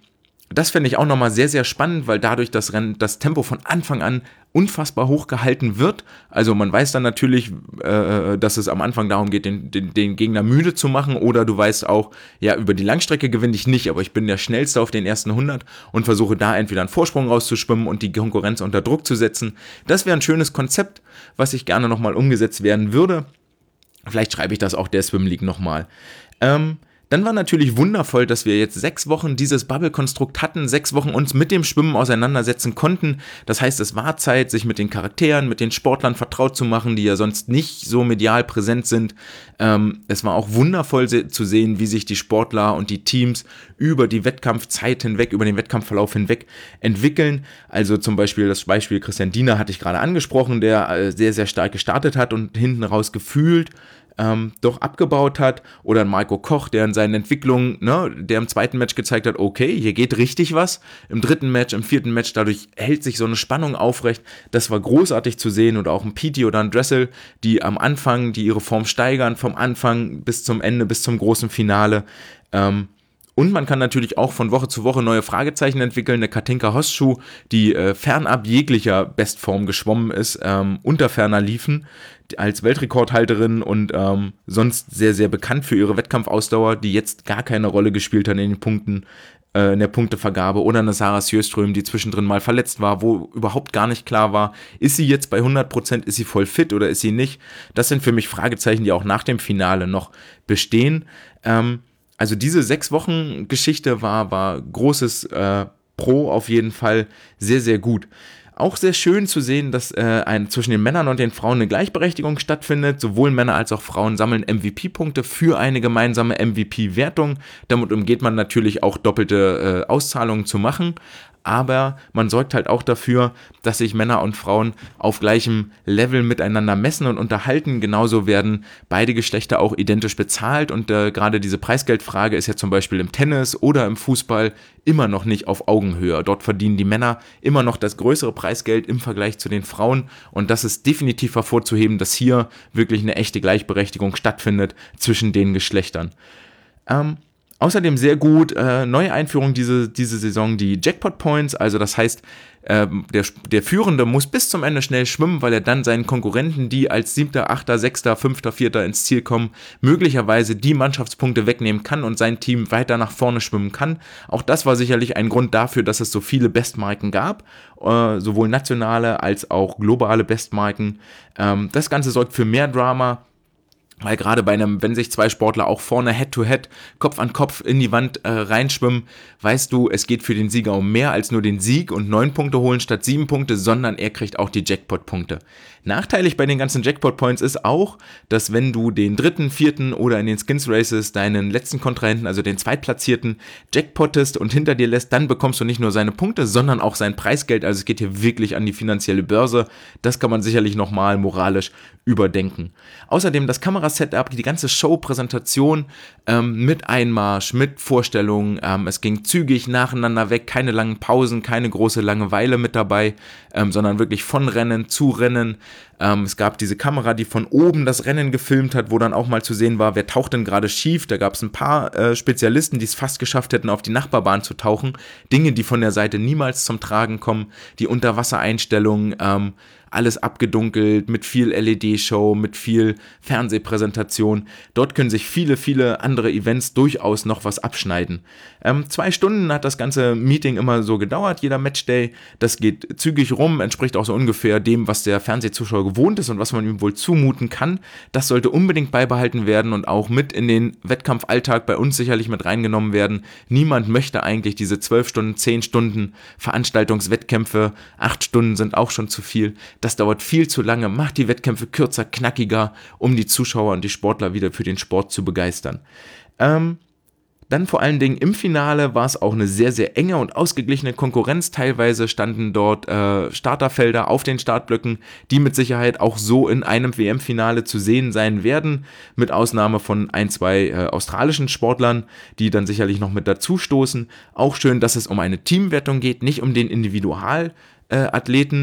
Das fände ich auch nochmal sehr, sehr spannend, weil dadurch das Rennen, das Tempo von Anfang an unfassbar hoch gehalten wird. Also man weiß dann natürlich, äh, dass es am Anfang darum geht, den, den, den Gegner müde zu machen, oder du weißt auch, ja, über die Langstrecke gewinne ich nicht, aber ich bin der Schnellste auf den ersten hundert und versuche da entweder einen Vorsprung rauszuschwimmen und die Konkurrenz unter Druck zu setzen. Das wäre ein schönes Konzept, was ich gerne nochmal umgesetzt werden würde. Vielleicht schreibe ich das auch der Swim League nochmal. Ähm, Dann war natürlich wundervoll, dass wir jetzt sechs Wochen dieses Bubble-Konstrukt hatten, sechs Wochen uns mit dem Schwimmen auseinandersetzen konnten. Das heißt, es war Zeit, sich mit den Charakteren, mit den Sportlern vertraut zu machen, die ja sonst nicht so medial präsent sind. Ähm, es war auch wundervoll se- zu sehen, wie sich die Sportler und die Teams über die Wettkampfzeit hinweg, über den Wettkampfverlauf hinweg entwickeln. Also zum Beispiel das Beispiel Christian Diener hatte ich gerade angesprochen, der äh, sehr, sehr stark gestartet hat und hinten raus gefühlt Ähm, doch abgebaut hat, oder ein Marco Koch, der in seinen Entwicklungen, ne, der im zweiten Match gezeigt hat, okay, hier geht richtig was, im dritten Match, im vierten Match, dadurch hält sich so eine Spannung aufrecht, das war großartig zu sehen, oder auch ein Petey oder ein Dressel, die am Anfang, die ihre Form steigern, vom Anfang bis zum Ende, bis zum großen Finale, ähm, und man kann natürlich auch von Woche zu Woche neue Fragezeichen entwickeln. Eine Katinka Hosschuh, die äh, fernab jeglicher Bestform geschwommen ist, ähm, unter ferner Liefen, als Weltrekordhalterin und ähm, sonst sehr, sehr bekannt für ihre Wettkampfausdauer, die jetzt gar keine Rolle gespielt hat in den Punkten, äh, in der Punktevergabe. Oder eine Sarah Sjöström, die zwischendrin mal verletzt war, wo überhaupt gar nicht klar war, ist sie jetzt bei hundert Prozent, ist sie voll fit oder ist sie nicht? Das sind für mich Fragezeichen, die auch nach dem Finale noch bestehen. Ähm, Also diese sechs Wochen Geschichte war, war großes äh, Pro auf jeden Fall, sehr, sehr gut. Auch sehr schön zu sehen, dass äh, ein, zwischen den Männern und den Frauen eine Gleichberechtigung stattfindet. Sowohl Männer als auch Frauen sammeln M V P-Punkte für eine gemeinsame M V P-Wertung. Damit umgeht man natürlich auch doppelte äh, Auszahlungen zu machen. Aber man sorgt halt auch dafür, dass sich Männer und Frauen auf gleichem Level miteinander messen und unterhalten. Genauso werden beide Geschlechter auch identisch bezahlt, und äh, gerade diese Preisgeldfrage ist ja zum Beispiel im Tennis oder im Fußball immer noch nicht auf Augenhöhe. Dort verdienen die Männer immer noch das größere Preisgeld im Vergleich zu den Frauen, und das ist definitiv hervorzuheben, dass hier wirklich eine echte Gleichberechtigung stattfindet zwischen den Geschlechtern. Ähm, Außerdem sehr gut, äh, neue Einführung diese, diese Saison, die Jackpot Points, also das heißt, äh, der, der Führende muss bis zum Ende schnell schwimmen, weil er dann seinen Konkurrenten, die als siebter, achter, sechster, fünfter, vierter ins Ziel kommen, möglicherweise die Mannschaftspunkte wegnehmen kann und sein Team weiter nach vorne schwimmen kann. Auch das war sicherlich ein Grund dafür, dass es so viele Bestmarken gab, äh, sowohl nationale als auch globale Bestmarken. Ähm, das Ganze sorgt für mehr Drama, weil gerade bei einem, wenn sich zwei Sportler auch vorne Head-to-Head, Kopf an Kopf in die Wand äh, reinschwimmen, weißt du, es geht für den Sieger um mehr als nur den Sieg und neun Punkte holen statt sieben Punkte, sondern er kriegt auch die Jackpot-Punkte. Nachteilig bei den ganzen Jackpot-Points ist auch, dass wenn du den dritten, vierten oder in den Skins-Races deinen letzten Kontrahenten, also den Zweitplatzierten, jackpottest und hinter dir lässt, dann bekommst du nicht nur seine Punkte, sondern auch sein Preisgeld. Also es geht hier wirklich an die finanzielle Börse. Das kann man sicherlich nochmal moralisch überdenken. Außerdem das Kamerasetup, die ganze Show-Präsentation ähm, mit Einmarsch, mit Vorstellungen. Ähm, es ging zügig nacheinander weg, keine langen Pausen, keine große Langeweile mit dabei, ähm, sondern wirklich von Rennen zu Rennen. Ähm, es gab diese Kamera, die von oben das Rennen gefilmt hat, wo dann auch mal zu sehen war, wer taucht denn gerade schief. Da gab es ein paar äh, Spezialisten, die es fast geschafft hätten, auf die Nachbarbahn zu tauchen. Dinge, die von der Seite niemals zum Tragen kommen. Die Unterwassereinstellungen, ähm, alles abgedunkelt, mit viel L E D-Show, mit viel Fernsehpräsentation. Dort können sich viele, viele andere Events durchaus noch was abschneiden. Ähm, zwei Stunden hat das ganze Meeting immer so gedauert, jeder Matchday. Das geht zügig rum, entspricht auch so ungefähr dem, was der Fernsehzuschauer gewohnt ist und was man ihm wohl zumuten kann. Das sollte unbedingt beibehalten werden und auch mit in den Wettkampfalltag bei uns sicherlich mit reingenommen werden. Niemand möchte eigentlich diese zwölf Stunden, zehn Stunden Veranstaltungswettkämpfe. acht Stunden sind auch schon zu viel. Das dauert viel zu lange, macht die Wettkämpfe kürzer, knackiger, um die Zuschauer und die Sportler wieder für den Sport zu begeistern. Ähm, dann vor allen Dingen im Finale war es auch eine sehr, sehr enge und ausgeglichene Konkurrenz. Teilweise standen dort äh, Starterfelder auf den Startblöcken, die mit Sicherheit auch so in einem W M-Finale zu sehen sein werden, mit Ausnahme von ein, zwei äh, australischen Sportlern, die dann sicherlich noch mit dazu stoßen. Auch schön, dass es um eine Teamwertung geht, nicht um den Individualathleten.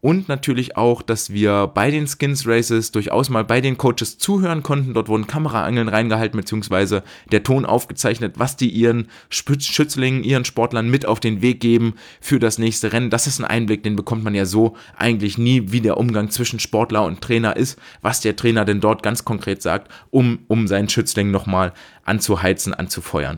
und natürlich auch, dass wir bei den Skins Races durchaus mal bei den Coaches zuhören konnten. Dort wurden Kameraangeln reingehalten, beziehungsweise der Ton aufgezeichnet, was die ihren Schützlingen, ihren Sportlern mit auf den Weg geben für das nächste Rennen. Das ist ein Einblick, den bekommt man ja so eigentlich nie, wie der Umgang zwischen Sportler und Trainer ist, was der Trainer denn dort ganz konkret sagt, um, um seinen Schützling nochmal anzuheizen, anzufeuern.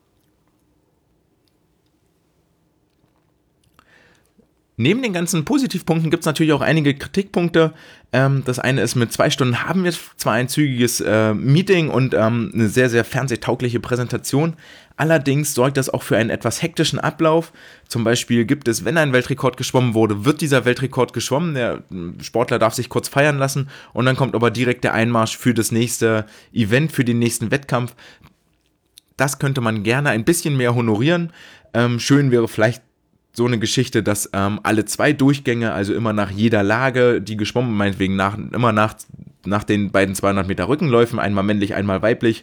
Neben den ganzen Positivpunkten gibt es natürlich auch einige Kritikpunkte. Ähm, das eine ist, mit zwei Stunden haben wir zwar ein zügiges äh, Meeting und ähm, eine sehr, sehr fernsehtaugliche Präsentation. Allerdings sorgt das auch für einen etwas hektischen Ablauf. Zum Beispiel gibt es, wenn ein Weltrekord geschwommen wurde, wird dieser Weltrekord geschwommen. Der Sportler darf sich kurz feiern lassen und dann kommt aber direkt der Einmarsch für das nächste Event, für den nächsten Wettkampf. Das könnte man gerne ein bisschen mehr honorieren. Ähm, schön wäre vielleicht so eine Geschichte, dass ähm, alle zwei Durchgänge, also immer nach jeder Lage, die geschwommen, meinetwegen nach, immer nach, nach den beiden zweihundert Meter Rückenläufen, einmal männlich, einmal weiblich.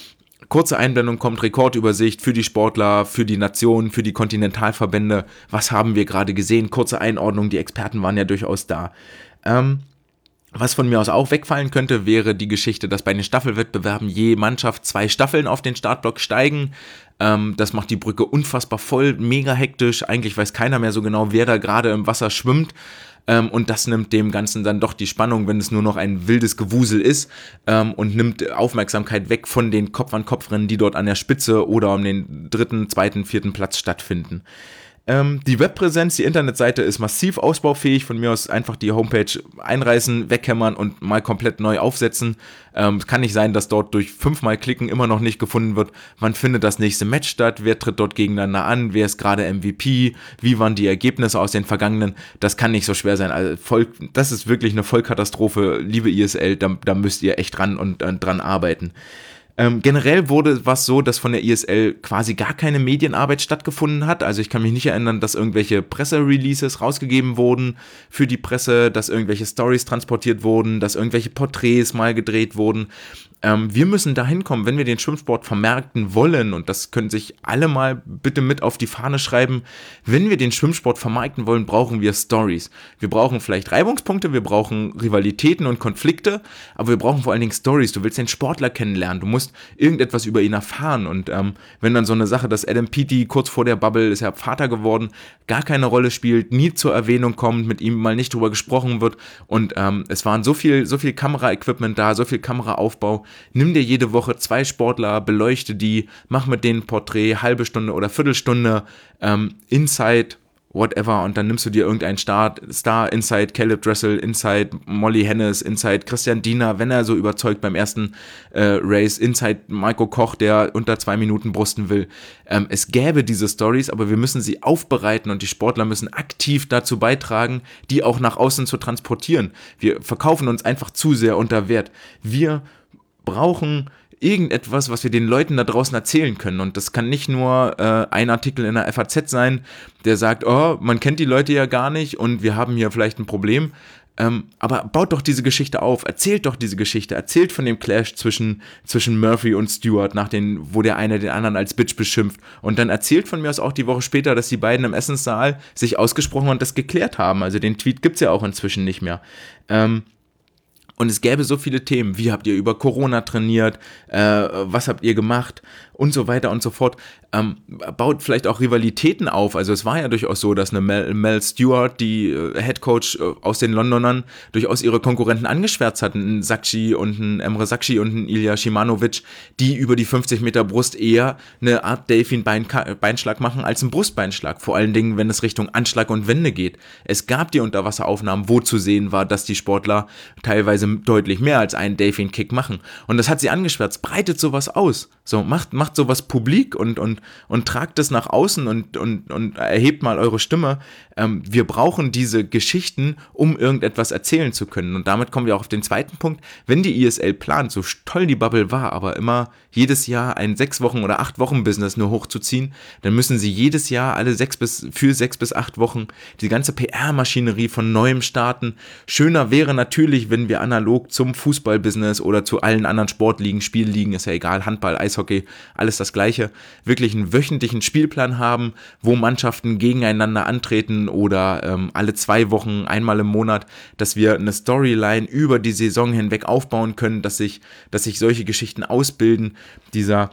Kurze Einblendung kommt, Rekordübersicht für die Sportler, für die Nationen, für die Kontinentalverbände. Was haben wir gerade gesehen? Kurze Einordnung, die Experten waren ja durchaus da. Ähm, Was von mir aus auch wegfallen könnte, wäre die Geschichte, dass bei den Staffelwettbewerben je Mannschaft zwei Staffeln auf den Startblock steigen. Ähm, das macht die Brücke unfassbar voll, mega hektisch. Eigentlich weiß keiner mehr so genau, wer da gerade im Wasser schwimmt. Ähm, und das nimmt dem Ganzen dann doch die Spannung, wenn es nur noch ein wildes Gewusel ist, ähm, und nimmt Aufmerksamkeit weg von den Kopf-an-Kopf-Rennen, die dort an der Spitze oder um den dritten, zweiten, vierten Platz stattfinden. Ähm, die Webpräsenz, die Internetseite ist massiv ausbaufähig. Von mir aus einfach die Homepage einreißen, weghämmern und mal komplett neu aufsetzen. Ähm, es kann nicht sein, dass dort durch fünfmal Klicken immer noch nicht gefunden wird, wann findet das nächste Match statt, wer tritt dort gegeneinander an, wer ist gerade M V P, wie waren die Ergebnisse aus den vergangenen. Das kann nicht so schwer sein. Also voll, das ist wirklich eine Vollkatastrophe, liebe I S L, da, da müsst ihr echt dran und äh, dran arbeiten. Ähm, generell wurde was so, dass von der I S L quasi gar keine Medienarbeit stattgefunden hat. Also ich kann mich nicht erinnern, dass irgendwelche Pressereleases rausgegeben wurden für die Presse, dass irgendwelche Stories transportiert wurden, dass irgendwelche Porträts mal gedreht wurden. Ähm, wir müssen dahin kommen, wenn wir den Schwimmsport vermarkten wollen, und das können sich alle mal bitte mit auf die Fahne schreiben, wenn wir den Schwimmsport vermarkten wollen, brauchen wir Stories. Wir brauchen vielleicht Reibungspunkte, wir brauchen Rivalitäten und Konflikte, aber wir brauchen vor allen Dingen Stories. Du willst den Sportler kennenlernen, du musst irgendetwas über ihn erfahren, und ähm, wenn dann so eine Sache, dass Adam Peaty kurz vor der Bubble ist ja Vater geworden, gar keine Rolle spielt, nie zur Erwähnung kommt, mit ihm mal nicht drüber gesprochen wird, und ähm, es waren so viel, so viel Kameraequipment da, so viel Kameraaufbau. Nimm dir jede Woche zwei Sportler, beleuchte die, mach mit denen ein Porträt, halbe Stunde oder Viertelstunde, ähm, Inside, whatever, und dann nimmst du dir irgendeinen Start, Star, Inside Caleb Dressel, Inside Molly Hennes, Inside Christian Diener, wenn er so überzeugt beim ersten äh, Race, Inside Maiko Koch, der unter zwei Minuten brusten will. Ähm, es gäbe diese Stories, aber wir müssen sie aufbereiten, und die Sportler müssen aktiv dazu beitragen, die auch nach außen zu transportieren. Wir verkaufen uns einfach zu sehr unter Wert. Wir brauchen irgendetwas, was wir den Leuten da draußen erzählen können, und das kann nicht nur äh, ein Artikel in der F A Z sein, der sagt, oh, man kennt die Leute ja gar nicht und wir haben hier vielleicht ein Problem, ähm, aber baut doch diese Geschichte auf, erzählt doch diese Geschichte, erzählt von dem Clash zwischen, zwischen Murphy und Stewart, nach den, wo der eine den anderen als Bitch beschimpft, und dann erzählt von mir aus auch die Woche später, dass die beiden im Essenssaal sich ausgesprochen und das geklärt haben. Also den Tweet gibt's ja auch inzwischen nicht mehr. Ähm, Und es gäbe so viele Themen. Wie habt ihr über Corona trainiert? Äh, was habt ihr gemacht? Und so weiter und so fort. Ähm, baut vielleicht auch Rivalitäten auf. Also es war ja durchaus so, dass eine Mel, Mel Stewart, die äh, Headcoach äh, aus den Londonern, durchaus ihre Konkurrenten angeschwärzt hatten. Ein Sakshi und ein Emre Sakshi und ein Ilya Shimanovic, die über die fünfzig Meter Brust eher eine Art Delfin-Beinschlag machen als einen Brustbeinschlag. Vor allen Dingen, wenn es Richtung Anschlag und Wende geht. Es gab die Unterwasseraufnahmen, wo zu sehen war, dass die Sportler teilweise deutlich mehr als einen Delfin-Kick machen. Und das hat sie angeschwärzt. Breitet sowas aus. So, macht, macht sowas publik und, und, und tragt es nach außen und, und, und erhebt mal eure Stimme. Ähm, wir brauchen diese Geschichten, um irgendetwas erzählen zu können. Und damit kommen wir auch auf den zweiten Punkt. Wenn die I S L plant, so toll die Bubble war, aber immer jedes Jahr ein sechs Wochen oder acht Wochen Business nur hochzuziehen, dann müssen sie jedes Jahr alle sechs bis, für sechs bis acht Wochen die ganze P R-Maschinerie von neuem starten. Schöner wäre natürlich, wenn wir analog zum Fußballbusiness oder zu allen anderen Sportligen, Spielligen, ist ja egal, Handball, Eishockey, alles das Gleiche, wirklich einen wöchentlichen Spielplan haben, wo Mannschaften gegeneinander antreten, machen oder ähm, alle zwei Wochen, einmal im Monat, dass wir eine Storyline über die Saison hinweg aufbauen können, dass sich, dass sich solche Geschichten ausbilden, dieser,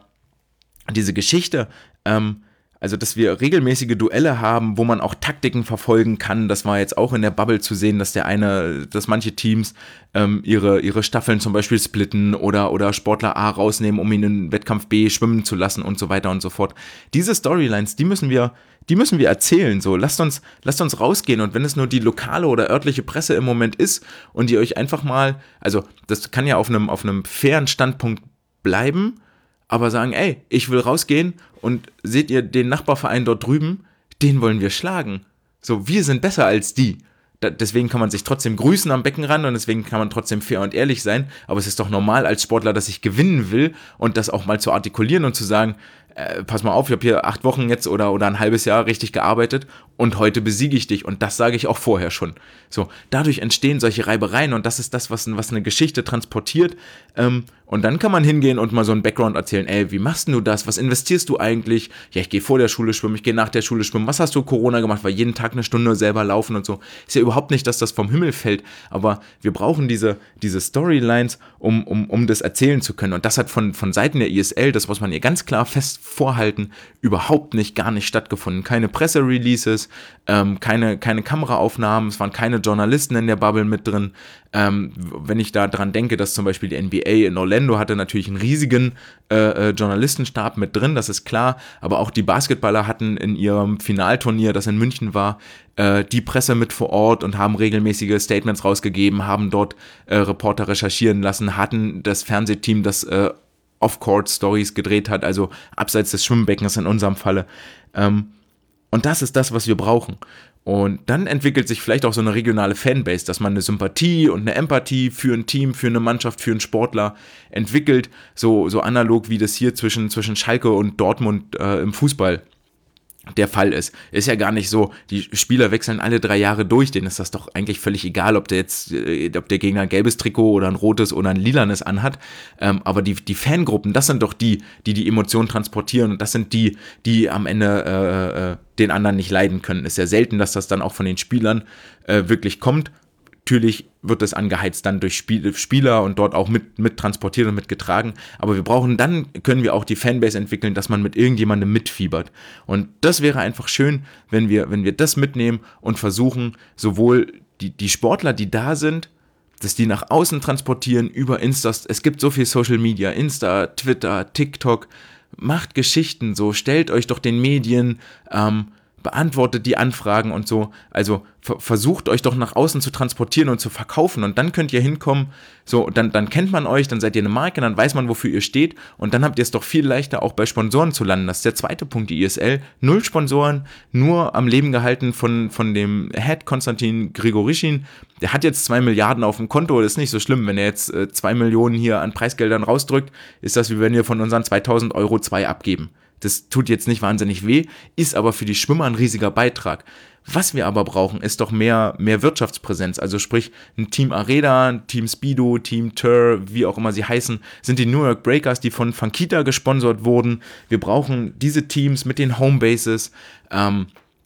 diese Geschichte, ähm, also, dass wir regelmäßige Duelle haben, wo man auch Taktiken verfolgen kann. Das war jetzt auch in der Bubble zu sehen, dass der eine, dass manche Teams ähm, ihre, ihre Staffeln zum Beispiel splitten oder, oder Sportler A rausnehmen, um ihn in Wettkampf B schwimmen zu lassen und so weiter und so fort. Diese Storylines, die müssen wir, die müssen wir erzählen. So, lasst uns, lasst uns rausgehen. Und wenn es nur die lokale oder örtliche Presse im Moment ist und ihr euch einfach mal, also das kann ja auf einem, auf einem fairen Standpunkt bleiben, aber sagen, ey, ich will rausgehen und seht ihr den Nachbarverein dort drüben, den wollen wir schlagen. So, wir sind besser als die. Da, deswegen kann man sich trotzdem grüßen am Beckenrand und deswegen kann man trotzdem fair und ehrlich sein, aber es ist doch normal als Sportler, dass ich gewinnen will und das auch mal zu artikulieren und zu sagen, äh, pass mal auf, ich habe hier acht Wochen jetzt oder, oder ein halbes Jahr richtig gearbeitet und heute besiege ich dich und das sage ich auch vorher schon. So, dadurch entstehen solche Reibereien und das ist das, was, was eine Geschichte transportiert, ähm, und dann kann man hingehen und mal so einen Background erzählen, ey, wie machst du das, was investierst du eigentlich, ja, ich gehe vor der Schule schwimmen, ich gehe nach der Schule schwimmen, was hast du Corona gemacht, weil jeden Tag eine Stunde selber laufen und so, ist ja überhaupt nicht, dass das vom Himmel fällt, aber wir brauchen diese, diese Storylines, um, um, um das erzählen zu können und das hat von, von Seiten der I S L, das muss man ihr ganz klar fest vorhalten, überhaupt nicht, gar nicht stattgefunden, keine Pressereleases, ähm, keine, keine Kameraaufnahmen, es waren keine Journalisten in der Bubble mit drin, ähm, wenn ich da dran denke, dass zum Beispiel die N B A in Orlando hatte natürlich einen riesigen äh, Journalistenstab mit drin, das ist klar, aber auch die Basketballer hatten in ihrem Finalturnier, das in München war, äh, die Presse mit vor Ort und haben regelmäßige Statements rausgegeben, haben dort äh, Reporter recherchieren lassen, hatten das Fernsehteam, das äh, Off-Court-Stories gedreht hat, also abseits des Schwimmbeckens in unserem Falle. Ähm, und das ist das, was wir brauchen. Und dann entwickelt sich vielleicht auch so eine regionale Fanbase, dass man eine Sympathie und eine Empathie für ein Team, für eine Mannschaft, für einen Sportler entwickelt, so, so analog wie das hier zwischen, zwischen Schalke und Dortmund äh, im Fußball der Fall ist. Ist ja gar nicht so, die Spieler wechseln alle drei Jahre durch, denen ist das doch eigentlich völlig egal, ob der jetzt, ob der Gegner ein gelbes Trikot oder ein rotes oder ein lilanes anhat, ähm, aber die, die Fangruppen, das sind doch die, die die Emotionen transportieren und das sind die, die am Ende äh, äh, den anderen nicht leiden können. Ist ja selten, dass das dann auch von den Spielern äh, wirklich kommt. Natürlich wird es angeheizt dann durch Spiel, Spieler und dort auch mit, mit transportiert und mitgetragen, aber wir brauchen, dann können wir auch die Fanbase entwickeln, dass man mit irgendjemandem mitfiebert und das wäre einfach schön, wenn wir, wenn wir das mitnehmen und versuchen, sowohl die, die Sportler, die da sind, dass die nach außen transportieren über Insta, es gibt so viel Social Media, Insta, Twitter, TikTok, macht Geschichten so, stellt euch doch den Medien, ähm, beantwortet die Anfragen und so, also ver- versucht euch doch nach außen zu transportieren und zu verkaufen und dann könnt ihr hinkommen, so, dann, dann kennt man euch, dann seid ihr eine Marke, dann weiß man, wofür ihr steht und dann habt ihr es doch viel leichter auch bei Sponsoren zu landen, das ist der zweite Punkt, die I S L, null Sponsoren, nur am Leben gehalten von, von dem Head Konstantin Grigorischin, der hat jetzt zwei Milliarden auf dem Konto, das ist nicht so schlimm, wenn er jetzt äh, zwei Millionen hier an Preisgeldern rausdrückt, ist das wie wenn wir von unseren zweitausend Euro zwei abgeben. Das tut jetzt nicht wahnsinnig weh, ist aber für die Schwimmer ein riesiger Beitrag. Was wir aber brauchen, ist doch mehr, mehr Wirtschaftspräsenz. Also sprich, ein Team Areda, ein Team Speedo, Team Tur, wie auch immer sie heißen, sind die New York Breakers, die von Funkita gesponsert wurden. Wir brauchen diese Teams mit den Homebases, ähm,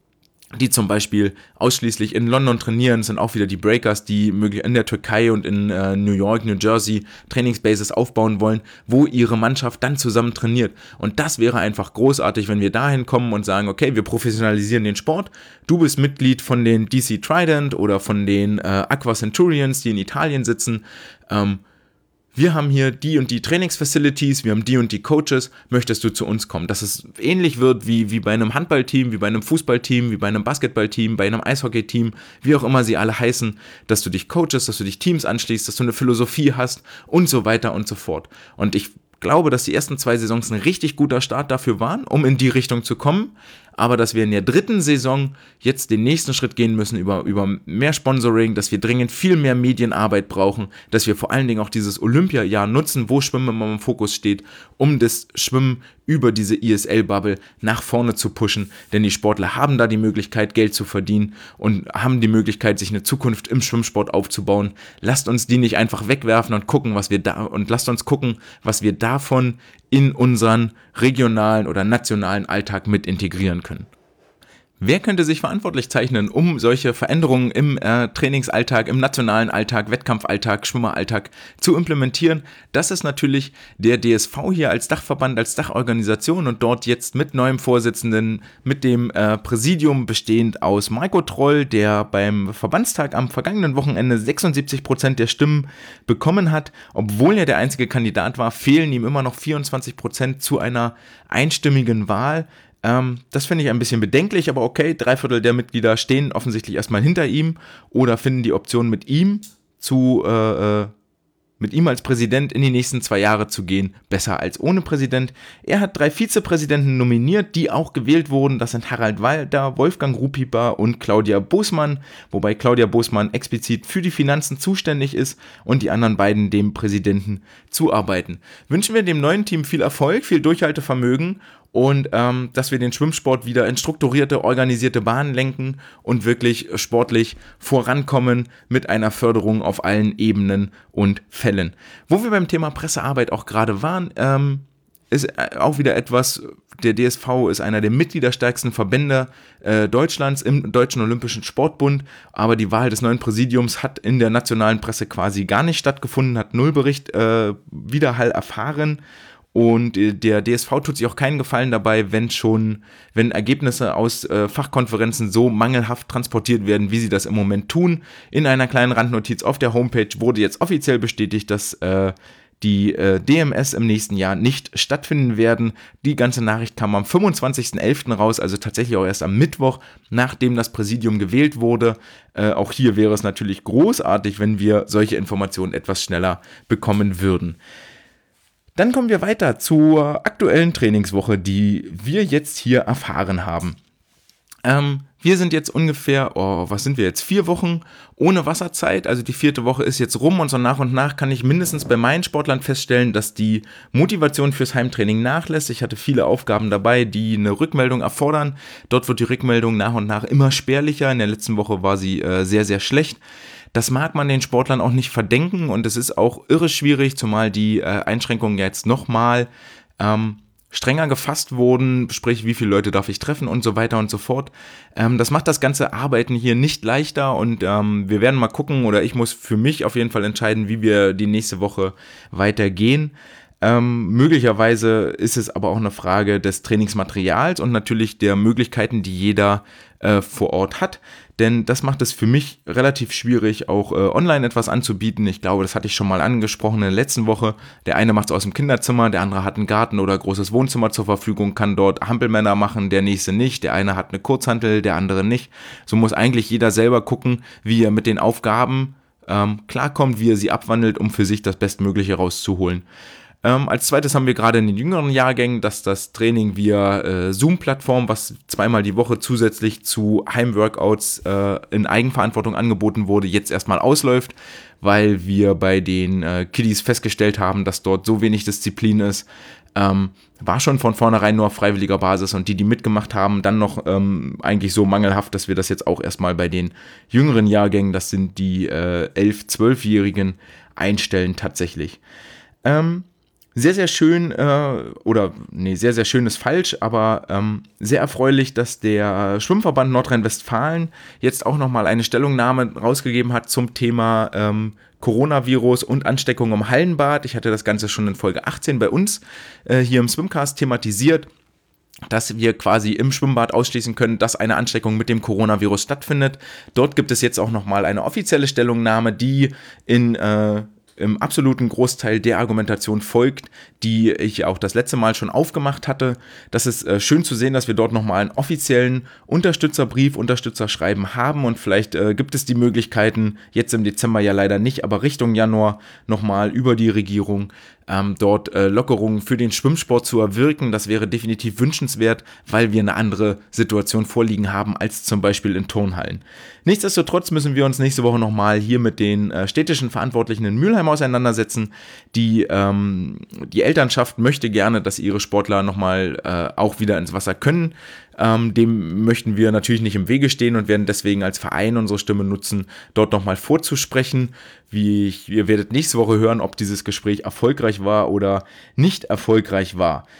die zum Beispiel ausschließlich in London trainieren, sind auch wieder die Breakers, die in der Türkei und in äh, New York, New Jersey Trainingsbases aufbauen wollen, wo ihre Mannschaft dann zusammen trainiert. Und das wäre einfach großartig, wenn wir dahin kommen und sagen, okay, wir professionalisieren den Sport, du bist Mitglied von den D C Trident oder von den äh, Aqua Centurions, die in Italien sitzen, ähm, wir haben hier die und die Trainingsfacilities, wir haben die und die Coaches, möchtest du zu uns kommen? Dass es ähnlich wird wie, wie bei einem Handballteam, wie bei einem Fußballteam, wie bei einem Basketballteam, bei einem Eishockeyteam, wie auch immer sie alle heißen, dass du dich coachest, dass du dich Teams anschließt, dass du eine Philosophie hast und so weiter und so fort. Und ich glaube, dass die ersten zwei Saisons ein richtig guter Start dafür waren, um in die Richtung zu kommen, aber dass wir in der dritten Saison jetzt den nächsten Schritt gehen müssen über, über mehr Sponsoring, dass wir dringend viel mehr Medienarbeit brauchen, dass wir vor allen Dingen auch dieses Olympiajahr nutzen, wo Schwimmen immer im Fokus steht, um das Schwimmen über diese I S L-Bubble nach vorne zu pushen, denn die Sportler haben da die Möglichkeit, Geld zu verdienen und haben die Möglichkeit, sich eine Zukunft im Schwimmsport aufzubauen. Lasst uns die nicht einfach wegwerfen und gucken, was wir da und lasst uns gucken, was wir davon in unseren regionalen oder nationalen Alltag mit integrieren können. Wer könnte sich verantwortlich zeichnen, um solche Veränderungen im äh, Trainingsalltag, im nationalen Alltag, Wettkampfalltag, Schwimmeralltag zu implementieren? Das ist natürlich der D S V hier als Dachverband, als Dachorganisation und dort jetzt mit neuem Vorsitzenden, mit dem äh, Präsidium bestehend aus Marco Troll, der beim Verbandstag am vergangenen Wochenende sechsundsiebzig Prozent der Stimmen bekommen hat. Obwohl er der einzige Kandidat war, fehlen ihm immer noch vierundzwanzig Prozent zu einer einstimmigen Wahl. Das finde ich ein bisschen bedenklich, aber okay, drei Viertel der Mitglieder stehen offensichtlich erstmal hinter ihm oder finden die Option mit ihm zu, äh, mit ihm als Präsident in die nächsten zwei Jahre zu gehen, besser als ohne Präsident. Er hat drei Vizepräsidenten nominiert, die auch gewählt wurden. Das sind Harald Walter, Wolfgang Rupiper und Claudia Bosmann, wobei Claudia Bosmann explizit für die Finanzen zuständig ist und die anderen beiden dem Präsidenten zuarbeiten. Wünschen wir dem neuen Team viel Erfolg, viel Durchhaltevermögen und ähm, dass wir den Schwimmsport wieder in strukturierte, organisierte Bahnen lenken und wirklich sportlich vorankommen mit einer Förderung auf allen Ebenen und Fällen. Wo wir beim Thema Pressearbeit auch gerade waren, ähm, ist auch wieder etwas, der D S V ist einer der mitgliederstärksten Verbände äh, Deutschlands im Deutschen Olympischen Sportbund, aber die Wahl des neuen Präsidiums hat in der nationalen Presse quasi gar nicht stattgefunden, hat null Bericht äh, Widerhall erfahren. Und der D S V tut sich auch keinen Gefallen dabei, wenn schon, wenn Ergebnisse aus äh, Fachkonferenzen so mangelhaft transportiert werden, wie sie das im Moment tun. In einer kleinen Randnotiz auf der Homepage wurde jetzt offiziell bestätigt, dass äh, die äh, D M S im nächsten Jahr nicht stattfinden werden. Die ganze Nachricht kam am fünfundzwanzigsten elften raus, also tatsächlich auch erst am Mittwoch, nachdem das Präsidium gewählt wurde. Äh, auch hier wäre es natürlich großartig, wenn wir solche Informationen etwas schneller bekommen würden. Dann kommen wir weiter zur aktuellen Trainingswoche, die wir jetzt hier erfahren haben. Ähm, wir sind jetzt ungefähr, oh, was sind wir jetzt, vier Wochen ohne Wasserzeit, also die vierte Woche ist jetzt rum und so nach und nach kann ich mindestens bei meinen Sportlern feststellen, dass die Motivation fürs Heimtraining nachlässt. Ich hatte viele Aufgaben dabei, die eine Rückmeldung erfordern. Dort wird die Rückmeldung nach und nach immer spärlicher. In der letzten Woche war sie äh, sehr, sehr schlecht. Das mag man den Sportlern auch nicht verdenken und es ist auch irre schwierig, zumal die äh, Einschränkungen jetzt nochmal ähm, strenger gefasst wurden, sprich wie viele Leute darf ich treffen und so weiter und so fort. Ähm, das macht das ganze Arbeiten hier nicht leichter und ähm, wir werden mal gucken oder ich muss für mich auf jeden Fall entscheiden, wie wir die nächste Woche weitergehen. Ähm, möglicherweise ist es aber auch eine Frage des Trainingsmaterials und natürlich der Möglichkeiten, die jeder äh, vor Ort hat, denn das macht es für mich relativ schwierig, auch äh, online etwas anzubieten. Ich glaube, das hatte ich schon mal angesprochen in der letzten Woche. Der eine macht es aus dem Kinderzimmer, der andere hat einen Garten oder großes Wohnzimmer zur Verfügung, kann dort Hampelmänner machen, der nächste nicht, der eine hat eine Kurzhantel, der andere nicht. So muss eigentlich jeder selber gucken, wie er mit den Aufgaben ähm, klarkommt, wie er sie abwandelt, um für sich das Bestmögliche rauszuholen. Ähm, als zweites haben wir gerade in den jüngeren Jahrgängen, dass das Training via äh, Zoom-Plattform, was zweimal die Woche zusätzlich zu Heimworkouts äh, in Eigenverantwortung angeboten wurde, jetzt erstmal ausläuft, weil wir bei den äh, Kiddies festgestellt haben, dass dort so wenig Disziplin ist. Ähm, war schon von vornherein nur auf freiwilliger Basis und die, die mitgemacht haben, dann noch ähm, eigentlich so mangelhaft, dass wir das jetzt auch erstmal bei den jüngeren Jahrgängen, das sind die äh, elf-, zwölfjährigen, einstellen tatsächlich. Ähm, Sehr, sehr schön, äh, oder nee, sehr, sehr schön ist falsch, aber ähm, sehr erfreulich, dass der Schwimmverband Nordrhein-Westfalen jetzt auch nochmal eine Stellungnahme rausgegeben hat zum Thema ähm, Coronavirus und Ansteckung im Hallenbad. Ich hatte das Ganze schon in Folge achtzehn bei uns äh, hier im Swimcast thematisiert, dass wir quasi im Schwimmbad ausschließen können, dass eine Ansteckung mit dem Coronavirus stattfindet. Dort gibt es jetzt auch nochmal eine offizielle Stellungnahme, die in äh, im absoluten Großteil der Argumentation folgt, die ich auch das letzte Mal schon aufgemacht hatte. Das ist äh, schön zu sehen, dass wir dort nochmal einen offiziellen Unterstützerbrief, Unterstützerschreiben haben und vielleicht äh, gibt es die Möglichkeiten, jetzt im Dezember ja leider nicht, aber Richtung Januar nochmal über die Regierung ähm, dort äh, Lockerungen für den Schwimmsport zu erwirken. Das wäre definitiv wünschenswert, weil wir eine andere Situation vorliegen haben als zum Beispiel in Turnhallen. Nichtsdestotrotz müssen wir uns nächste Woche nochmal hier mit den äh, städtischen Verantwortlichen in Mülheim auseinandersetzen. Die, ähm, die Elternschaft möchte gerne, dass ihre Sportler nochmal äh, auch wieder ins Wasser können. Ähm, dem möchten wir natürlich nicht im Wege stehen und werden deswegen als Verein unsere Stimme nutzen, dort nochmal vorzusprechen. Wie ich, ihr werdet nächste Woche hören, ob dieses Gespräch erfolgreich war oder nicht erfolgreich war.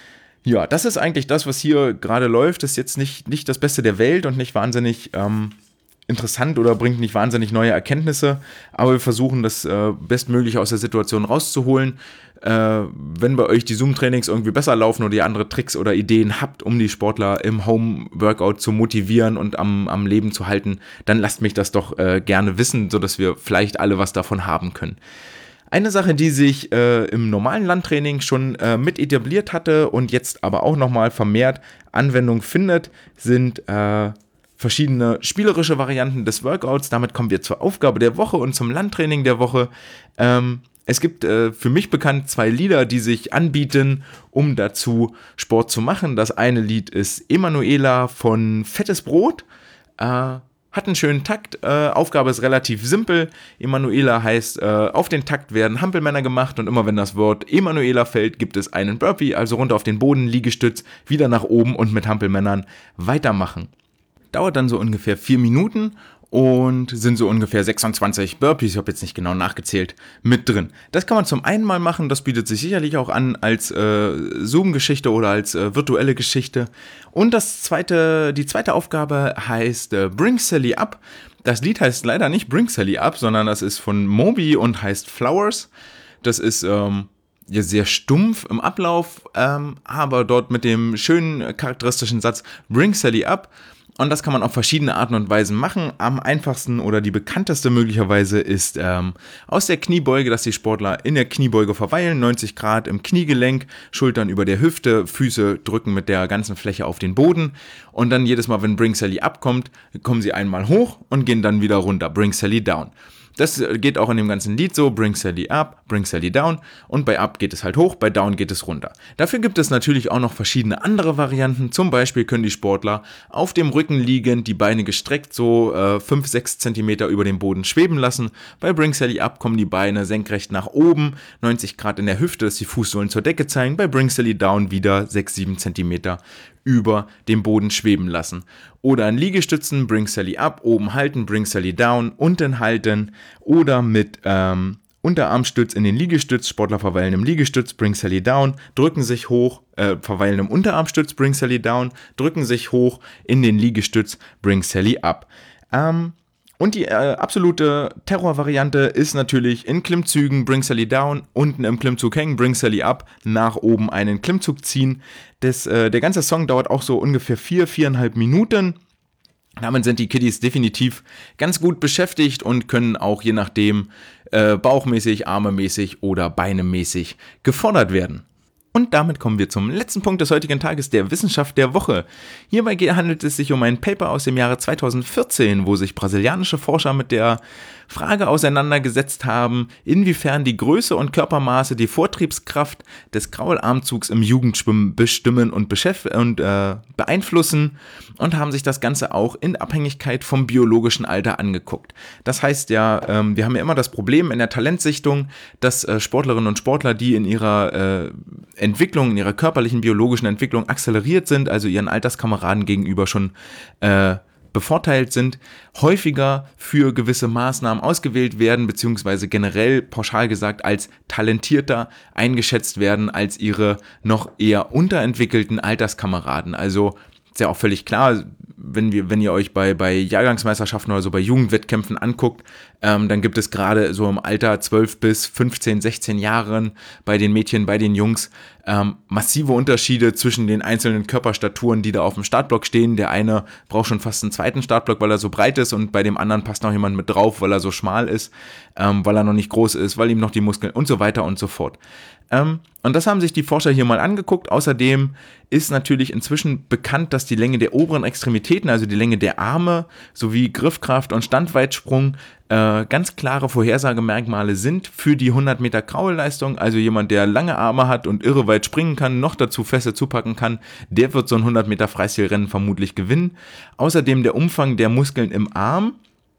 Ja, das ist eigentlich das, was hier gerade läuft. Das ist jetzt nicht, nicht das Beste der Welt und nicht wahnsinnig ähm, interessant oder bringt nicht wahnsinnig neue Erkenntnisse, aber wir versuchen das äh, bestmöglich aus der Situation rauszuholen. Äh, wenn bei euch die Zoom-Trainings irgendwie besser laufen oder ihr andere Tricks oder Ideen habt, um die Sportler im Home-Workout zu motivieren und am, am Leben zu halten, dann lasst mich das doch äh, gerne wissen, sodass wir vielleicht alle was davon haben können. Eine Sache, die sich äh, im normalen Landtraining schon äh, mit etabliert hatte und jetzt aber auch nochmal vermehrt Anwendung findet, sind äh, verschiedene spielerische Varianten des Workouts. Damit kommen wir zur Aufgabe der Woche und zum Landtraining der Woche. Ähm, es gibt äh, für mich bekannt zwei Lieder, die sich anbieten, um dazu Sport zu machen. Das eine Lied ist Emanuela von Fettes Brot. Äh, Hat einen schönen Takt, äh, Aufgabe ist relativ simpel. Emanuela heißt, äh, auf den Takt werden Hampelmänner gemacht und immer wenn das Wort Emanuela fällt, gibt es einen Burpee, also runter auf den Boden, Liegestütz, wieder nach oben und mit Hampelmännern weitermachen. Dauert dann so ungefähr vier Minuten und sind so ungefähr sechsundzwanzig Burpees, ich habe jetzt nicht genau nachgezählt, mit drin. Das kann man zum einen mal machen, das bietet sich sicherlich auch an als äh, Zoom-Geschichte oder als äh, virtuelle Geschichte. Und das zweite, die zweite Aufgabe heißt äh, Bring Sally Up. Das Lied heißt leider nicht Bring Sally Up, sondern das ist von Moby und heißt Flowers. Das ist ähm, ja, sehr stumpf im Ablauf, ähm, aber dort mit dem schönen charakteristischen Satz Bring Sally Up. Und das kann man auf verschiedene Arten und Weisen machen. Am einfachsten oder die bekannteste möglicherweise ist ähm, aus der Kniebeuge, dass die Sportler in der Kniebeuge verweilen, neunzig Grad im Kniegelenk, Schultern über der Hüfte, Füße drücken mit der ganzen Fläche auf den Boden. Und dann jedes Mal, wenn Bring Sally Up kommt, kommen sie einmal hoch und gehen dann wieder runter, Bring Sally Down. Das geht auch in dem ganzen Lied so, Bring Sally Up, Bring Sally Down und bei Up geht es halt hoch, bei Down geht es runter. Dafür gibt es natürlich auch noch verschiedene andere Varianten, zum Beispiel können die Sportler auf dem Rücken liegend, die Beine gestreckt so äh, fünf bis sechs Zentimeter über dem Boden schweben lassen. Bei Bring Sally Up kommen die Beine senkrecht nach oben, neunzig Grad in der Hüfte, dass die Fußsohlen zur Decke zeigen, bei Bring Sally Down wieder sechs bis sieben Zentimeter über dem Boden schweben lassen. Oder in Liegestützen, Bring Sally Up, oben halten, Bring Sally Down, unten halten. Oder mit ähm, Unterarmstütz in den Liegestütz, Sportler verweilen im Liegestütz, Bring Sally Down, drücken sich hoch, äh, verweilen im Unterarmstütz, Bring Sally Down, drücken sich hoch in den Liegestütz, Bring Sally Up. Ähm, Und die äh, absolute Terrorvariante ist natürlich in Klimmzügen Bring Sally Down, unten im Klimmzug hängen, Bring Sally Up, nach oben einen Klimmzug ziehen. Das, äh, der ganze Song dauert auch so ungefähr vier, viereinhalb Minuten. Damit sind die Kiddies definitiv ganz gut beschäftigt und können auch je nachdem äh, bauchmäßig, armemäßig oder beinemäßig gefordert werden. Und damit kommen wir zum letzten Punkt des heutigen Tages, der Wissenschaft der Woche. Hierbei handelt es sich um ein Paper aus dem Jahre zweitausendvierzehn, wo sich brasilianische Forscher mit der Frage auseinandergesetzt haben, inwiefern die Größe und Körpermaße die Vortriebskraft des Kraularmzugs im Jugendschwimmen bestimmen und, beschäft- und äh, beeinflussen und haben sich das Ganze auch in Abhängigkeit vom biologischen Alter angeguckt. Das heißt ja, ähm, wir haben ja immer das Problem in der Talentsichtung, dass äh, Sportlerinnen und Sportler, die in ihrer äh, Entwicklung, in ihrer körperlichen, biologischen Entwicklung akzeleriert sind, also ihren Alterskameraden gegenüber schon äh, bevorteilt sind, häufiger für gewisse Maßnahmen ausgewählt werden, beziehungsweise generell pauschal gesagt als talentierter eingeschätzt werden als ihre noch eher unterentwickelten Alterskameraden. Also ist ja auch völlig klar, wenn wir, wenn ihr euch bei, bei Jahrgangsmeisterschaften oder so bei Jugendwettkämpfen anguckt, ähm, dann gibt es gerade so im Alter zwölf bis fünfzehn, sechzehn Jahren bei den Mädchen, bei den Jungs ähm, massive Unterschiede zwischen den einzelnen Körperstaturen, die da auf dem Startblock stehen. Der eine braucht schon fast einen zweiten Startblock, weil er so breit ist, und bei dem anderen passt noch jemand mit drauf, weil er so schmal ist, ähm, weil er noch nicht groß ist, weil ihm noch die Muskeln und so weiter und so fort. Ähm, und das haben sich die Forscher hier mal angeguckt. Außerdem ist natürlich inzwischen bekannt, dass die Länge der oberen Extremitäten, also die Länge der Arme sowie Griffkraft und Standweitsprung äh, ganz klare Vorhersagemerkmale sind für die hundert Meter Kraulleistung. Also jemand, der lange Arme hat und irre weit springen kann, noch dazu feste zupacken kann, der wird so ein hundert Meter Freistilrennen vermutlich gewinnen. Außerdem der Umfang der Muskeln im Arm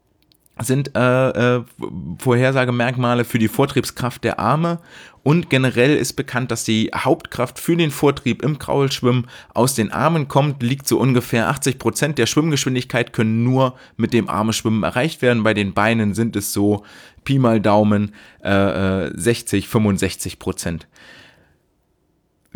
sind äh, äh, Vorhersagemerkmale für die Vortriebskraft der Arme, und generell ist bekannt, dass die Hauptkraft für den Vortrieb im Kraulschwimmen aus den Armen kommt, liegt so ungefähr achtzig Prozent der Schwimmgeschwindigkeit können nur mit dem Armeschwimmen erreicht werden. Bei den Beinen sind es so Pi mal Daumen äh, sechzig, fünfundsechzig Prozent.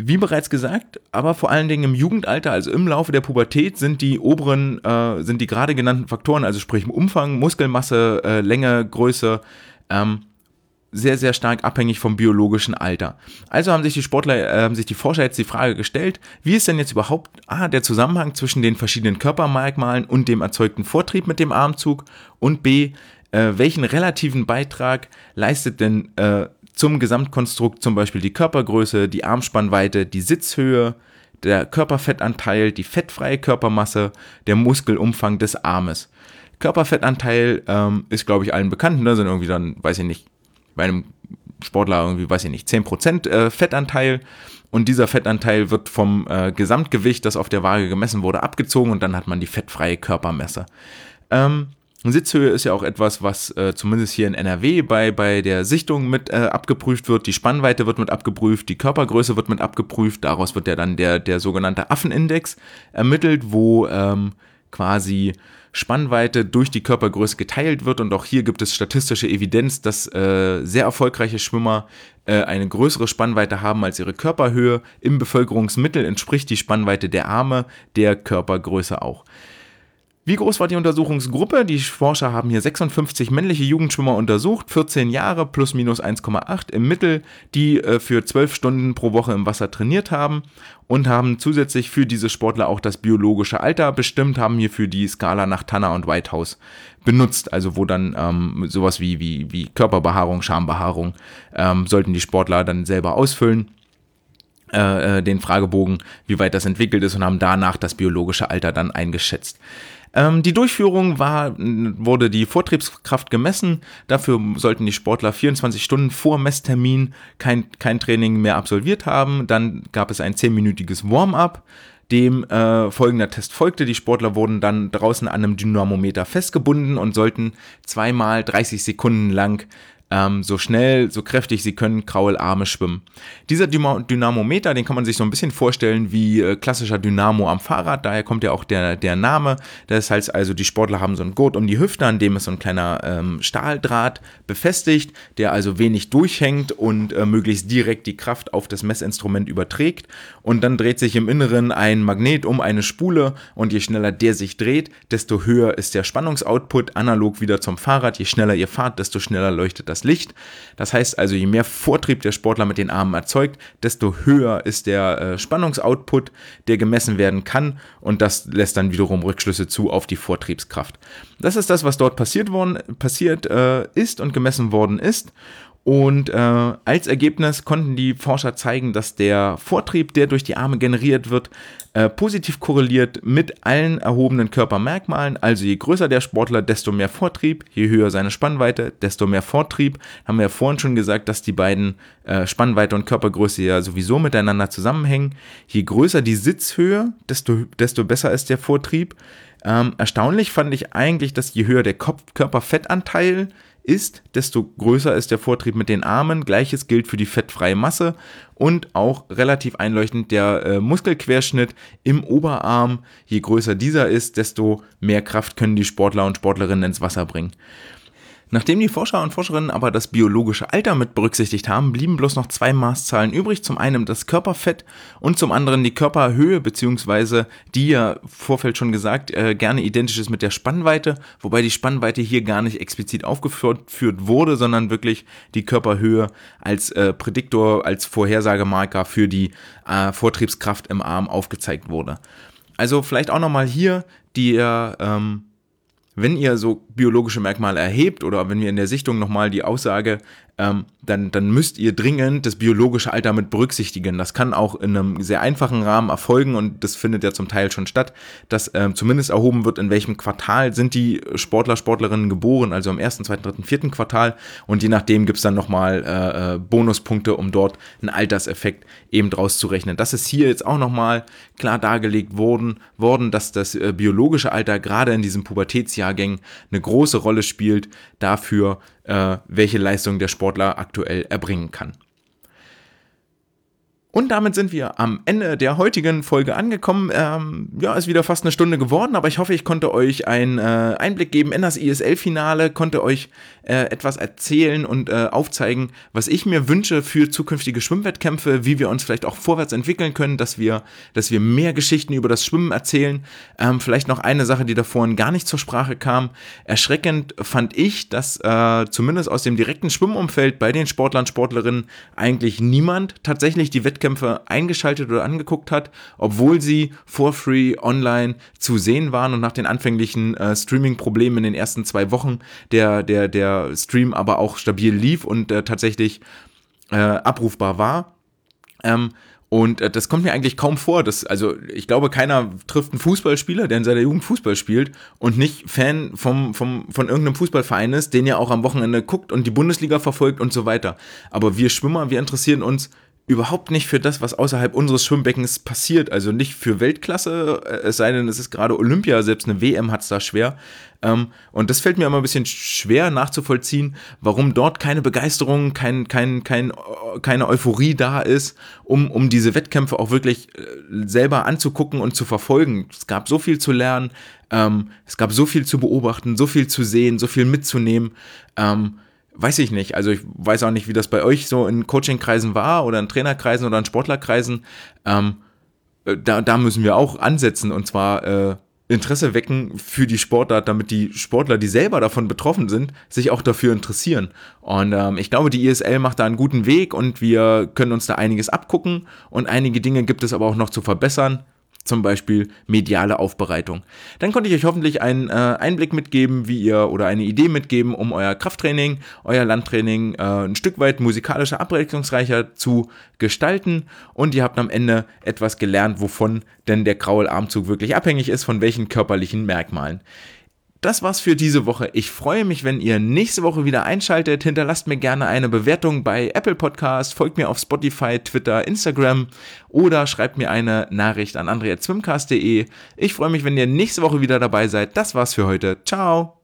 Wie bereits gesagt, aber vor allen Dingen im Jugendalter, also im Laufe der Pubertät, sind die oberen, äh, sind die gerade genannten Faktoren, also sprich Umfang, Muskelmasse, äh, Länge, Größe, ähm, sehr, sehr stark abhängig vom biologischen Alter. Also haben sich die Sportler, äh, haben sich die Forscher jetzt die Frage gestellt, wie ist denn jetzt überhaupt A, der Zusammenhang zwischen den verschiedenen Körpermerkmalen und dem erzeugten Vortrieb mit dem Armzug und B, äh, welchen relativen Beitrag leistet denn äh, zum Gesamtkonstrukt zum Beispiel die Körpergröße, die Armspannweite, die Sitzhöhe, der Körperfettanteil, die fettfreie Körpermasse, der Muskelumfang des Armes. Körperfettanteil ähm, ist, glaube ich, allen bekannt, ne? Sind irgendwie dann, weiß ich nicht, bei einem Sportler irgendwie, weiß ich nicht, zehn Prozent äh, Fettanteil und dieser Fettanteil wird vom äh, Gesamtgewicht, das auf der Waage gemessen wurde, abgezogen und dann hat man die fettfreie Körpermasse. Ähm, Sitzhöhe ist ja auch etwas, was äh, zumindest hier in N R W bei, bei der Sichtung mit äh, abgeprüft wird. Die Spannweite wird mit abgeprüft, die Körpergröße wird mit abgeprüft. Daraus wird ja dann der, der sogenannte Affenindex ermittelt, wo ähm, quasi Spannweite durch die Körpergröße geteilt wird. Und auch hier gibt es statistische Evidenz, dass äh, sehr erfolgreiche Schwimmer äh, eine größere Spannweite haben als ihre Körperhöhe. Im Bevölkerungsmittel entspricht die Spannweite der Arme der Körpergröße auch. Wie groß war die Untersuchungsgruppe? Die Forscher haben hier sechsundfünfzig männliche Jugendschwimmer untersucht, vierzehn Jahre plus minus eins Komma acht im Mittel, die äh, für zwölf Stunden pro Woche im Wasser trainiert haben und haben zusätzlich für diese Sportler auch das biologische Alter bestimmt, haben hierfür die Skala nach Tanner und Whitehouse benutzt, also wo dann ähm, sowas wie, wie, wie Körperbehaarung, Schambehaarung ähm, sollten die Sportler dann selber ausfüllen. Den Fragebogen, wie weit das entwickelt ist und haben danach das biologische Alter dann eingeschätzt. Ähm, die Durchführung war, wurde die Vortriebskraft gemessen, dafür sollten die Sportler vierundzwanzig Stunden vor Messtermin kein, kein Training mehr absolviert haben, dann gab es ein zehnminütiges Warm-up, dem äh, folgender Test folgte. Die Sportler wurden dann draußen an einem Dynamometer festgebunden und sollten zweimal dreißig Sekunden lang ähm, so schnell, so kräftig sie können, Kraularme schwimmen. Dieser Dynamometer, den kann man sich so ein bisschen vorstellen wie äh, klassischer Dynamo am Fahrrad, daher kommt ja auch der, der Name. Das heißt also, die Sportler haben so einen Gurt um die Hüfte, an dem ist so ein kleiner ähm, Stahldraht befestigt, der also wenig durchhängt und äh, möglichst direkt die Kraft auf das Messinstrument überträgt. Und dann dreht sich im Inneren ein Magnet um eine Spule und je schneller der sich dreht, desto höher ist der Spannungsoutput, analog wieder zum Fahrrad. Je schneller ihr fahrt, desto schneller leuchtet das Licht. Das heißt also, je mehr Vortrieb der Sportler mit den Armen erzeugt, desto höher ist der äh, Spannungsoutput, der gemessen werden kann und das lässt dann wiederum Rückschlüsse zu auf die Vortriebskraft. Das ist das, was dort passiert worden, passiert äh, ist und gemessen worden ist. Und äh, als Ergebnis konnten die Forscher zeigen, dass der Vortrieb, der durch die Arme generiert wird, äh, positiv korreliert mit allen erhobenen Körpermerkmalen. Also je größer der Sportler, desto mehr Vortrieb, je höher seine Spannweite, desto mehr Vortrieb. Haben wir ja vorhin schon gesagt, dass die beiden äh, Spannweite und Körpergröße ja sowieso miteinander zusammenhängen. Je größer die Sitzhöhe, desto, desto besser ist der Vortrieb. Ähm, erstaunlich fand ich eigentlich, dass je höher der Kopf- Körperfettanteil ist, desto größer ist der Vortrieb mit den Armen. Gleiches gilt für die fettfreie Masse und auch relativ einleuchtend der äh, Muskelquerschnitt im Oberarm. Je größer dieser ist, desto mehr Kraft können die Sportler und Sportlerinnen ins Wasser bringen. Nachdem die Forscher und Forscherinnen aber das biologische Alter mit berücksichtigt haben, blieben bloß noch zwei Maßzahlen übrig. Zum einen das Körperfett und zum anderen die Körperhöhe, beziehungsweise die ja, Vorfeld schon gesagt, äh, gerne identisch ist mit der Spannweite, wobei die Spannweite hier gar nicht explizit aufgeführt wurde, sondern wirklich die Körperhöhe als äh, Prädiktor, als Vorhersagemarker für die äh, Vortriebskraft im Arm aufgezeigt wurde. Also vielleicht auch nochmal hier die ähm, wenn ihr so biologische Merkmale erhebt oder wenn wir in der Sichtung nochmal die Aussage, ähm, dann, dann müsst ihr dringend das biologische Alter mit berücksichtigen. Das kann auch in einem sehr einfachen Rahmen erfolgen und das findet ja zum Teil schon statt, dass ähm, zumindest erhoben wird, in welchem Quartal sind die Sportler, Sportlerinnen geboren, also im ersten, zweiten, dritten, vierten Quartal und je nachdem gibt es dann nochmal äh, Bonuspunkte, um dort einen Alterseffekt eben draus zu rechnen. Das ist hier jetzt auch nochmal klar dargelegt worden, worden dass das äh, biologische Alter gerade in diesen Pubertätsjahrgängen eine große Rolle spielt dafür, äh, welche Leistung der Sportler aktuell erbringen kann. Und damit sind wir am Ende der heutigen Folge angekommen. Ähm, ja, ist wieder fast eine Stunde geworden, aber ich hoffe, ich konnte euch einen äh, Einblick geben in das I S L-Finale, konnte euch äh, etwas erzählen und äh, aufzeigen, was ich mir wünsche für zukünftige Schwimmwettkämpfe, wie wir uns vielleicht auch vorwärts entwickeln können, dass wir, dass wir mehr Geschichten über das Schwimmen erzählen. Ähm, vielleicht noch eine Sache, die da vorhin gar nicht zur Sprache kam. Erschreckend fand ich, dass äh, zumindest aus dem direkten Schwimmumfeld bei den Sportlern, Sportlerinnen eigentlich niemand tatsächlich die Wettkämpfe Kämpfe eingeschaltet oder angeguckt hat, obwohl sie for free online zu sehen waren und nach den anfänglichen äh, Streaming-Problemen in den ersten zwei Wochen der, der, der Stream aber auch stabil lief und äh, tatsächlich äh, abrufbar war. Ähm, Und äh, das kommt mir eigentlich kaum vor. Dass, also ich glaube, keiner trifft einen Fußballspieler, der in seiner Jugend Fußball spielt und nicht Fan vom, vom, von irgendeinem Fußballverein ist, den ja auch am Wochenende guckt und die Bundesliga verfolgt und so weiter. Aber wir Schwimmer, wir interessieren uns überhaupt nicht für das, was außerhalb unseres Schwimmbeckens passiert, also nicht für Weltklasse, es sei denn, es ist gerade Olympia, selbst eine W M hat es da schwer. Ähm, und das fällt mir immer ein bisschen schwer nachzuvollziehen, warum dort keine Begeisterung, kein, kein, kein, keine Euphorie da ist, um, um diese Wettkämpfe auch wirklich selber anzugucken und zu verfolgen. Es gab so viel zu lernen, ähm, es gab so viel zu beobachten, so viel zu sehen, so viel mitzunehmen. Ähm, Weiß ich nicht, also ich weiß auch nicht, wie das bei euch so in Coachingkreisen war oder in Trainerkreisen oder in Sportlerkreisen. Ähm, da, da müssen wir auch ansetzen und zwar äh, Interesse wecken für die Sportart, damit die Sportler, die selber davon betroffen sind, sich auch dafür interessieren. Und ähm, ich glaube, die I S L macht da einen guten Weg und wir können uns da einiges abgucken und einige Dinge gibt es aber auch noch zu verbessern. Zum Beispiel mediale Aufbereitung. Dann konnte ich euch hoffentlich einen äh, Einblick mitgeben, wie ihr oder eine Idee mitgeben, um euer Krafttraining, euer Landtraining äh, ein Stück weit musikalischer, abwechslungsreicher zu gestalten und ihr habt am Ende etwas gelernt, wovon denn der Kraularmzug wirklich abhängig ist, von welchen körperlichen Merkmalen. Das war's für diese Woche. Ich freue mich, wenn ihr nächste Woche wieder einschaltet. Hinterlasst mir gerne eine Bewertung bei Apple Podcast, folgt mir auf Spotify, Twitter, Instagram oder schreibt mir eine Nachricht an andre at swimcast punkt de. Ich freue mich, wenn ihr nächste Woche wieder dabei seid. Das war's für heute. Ciao!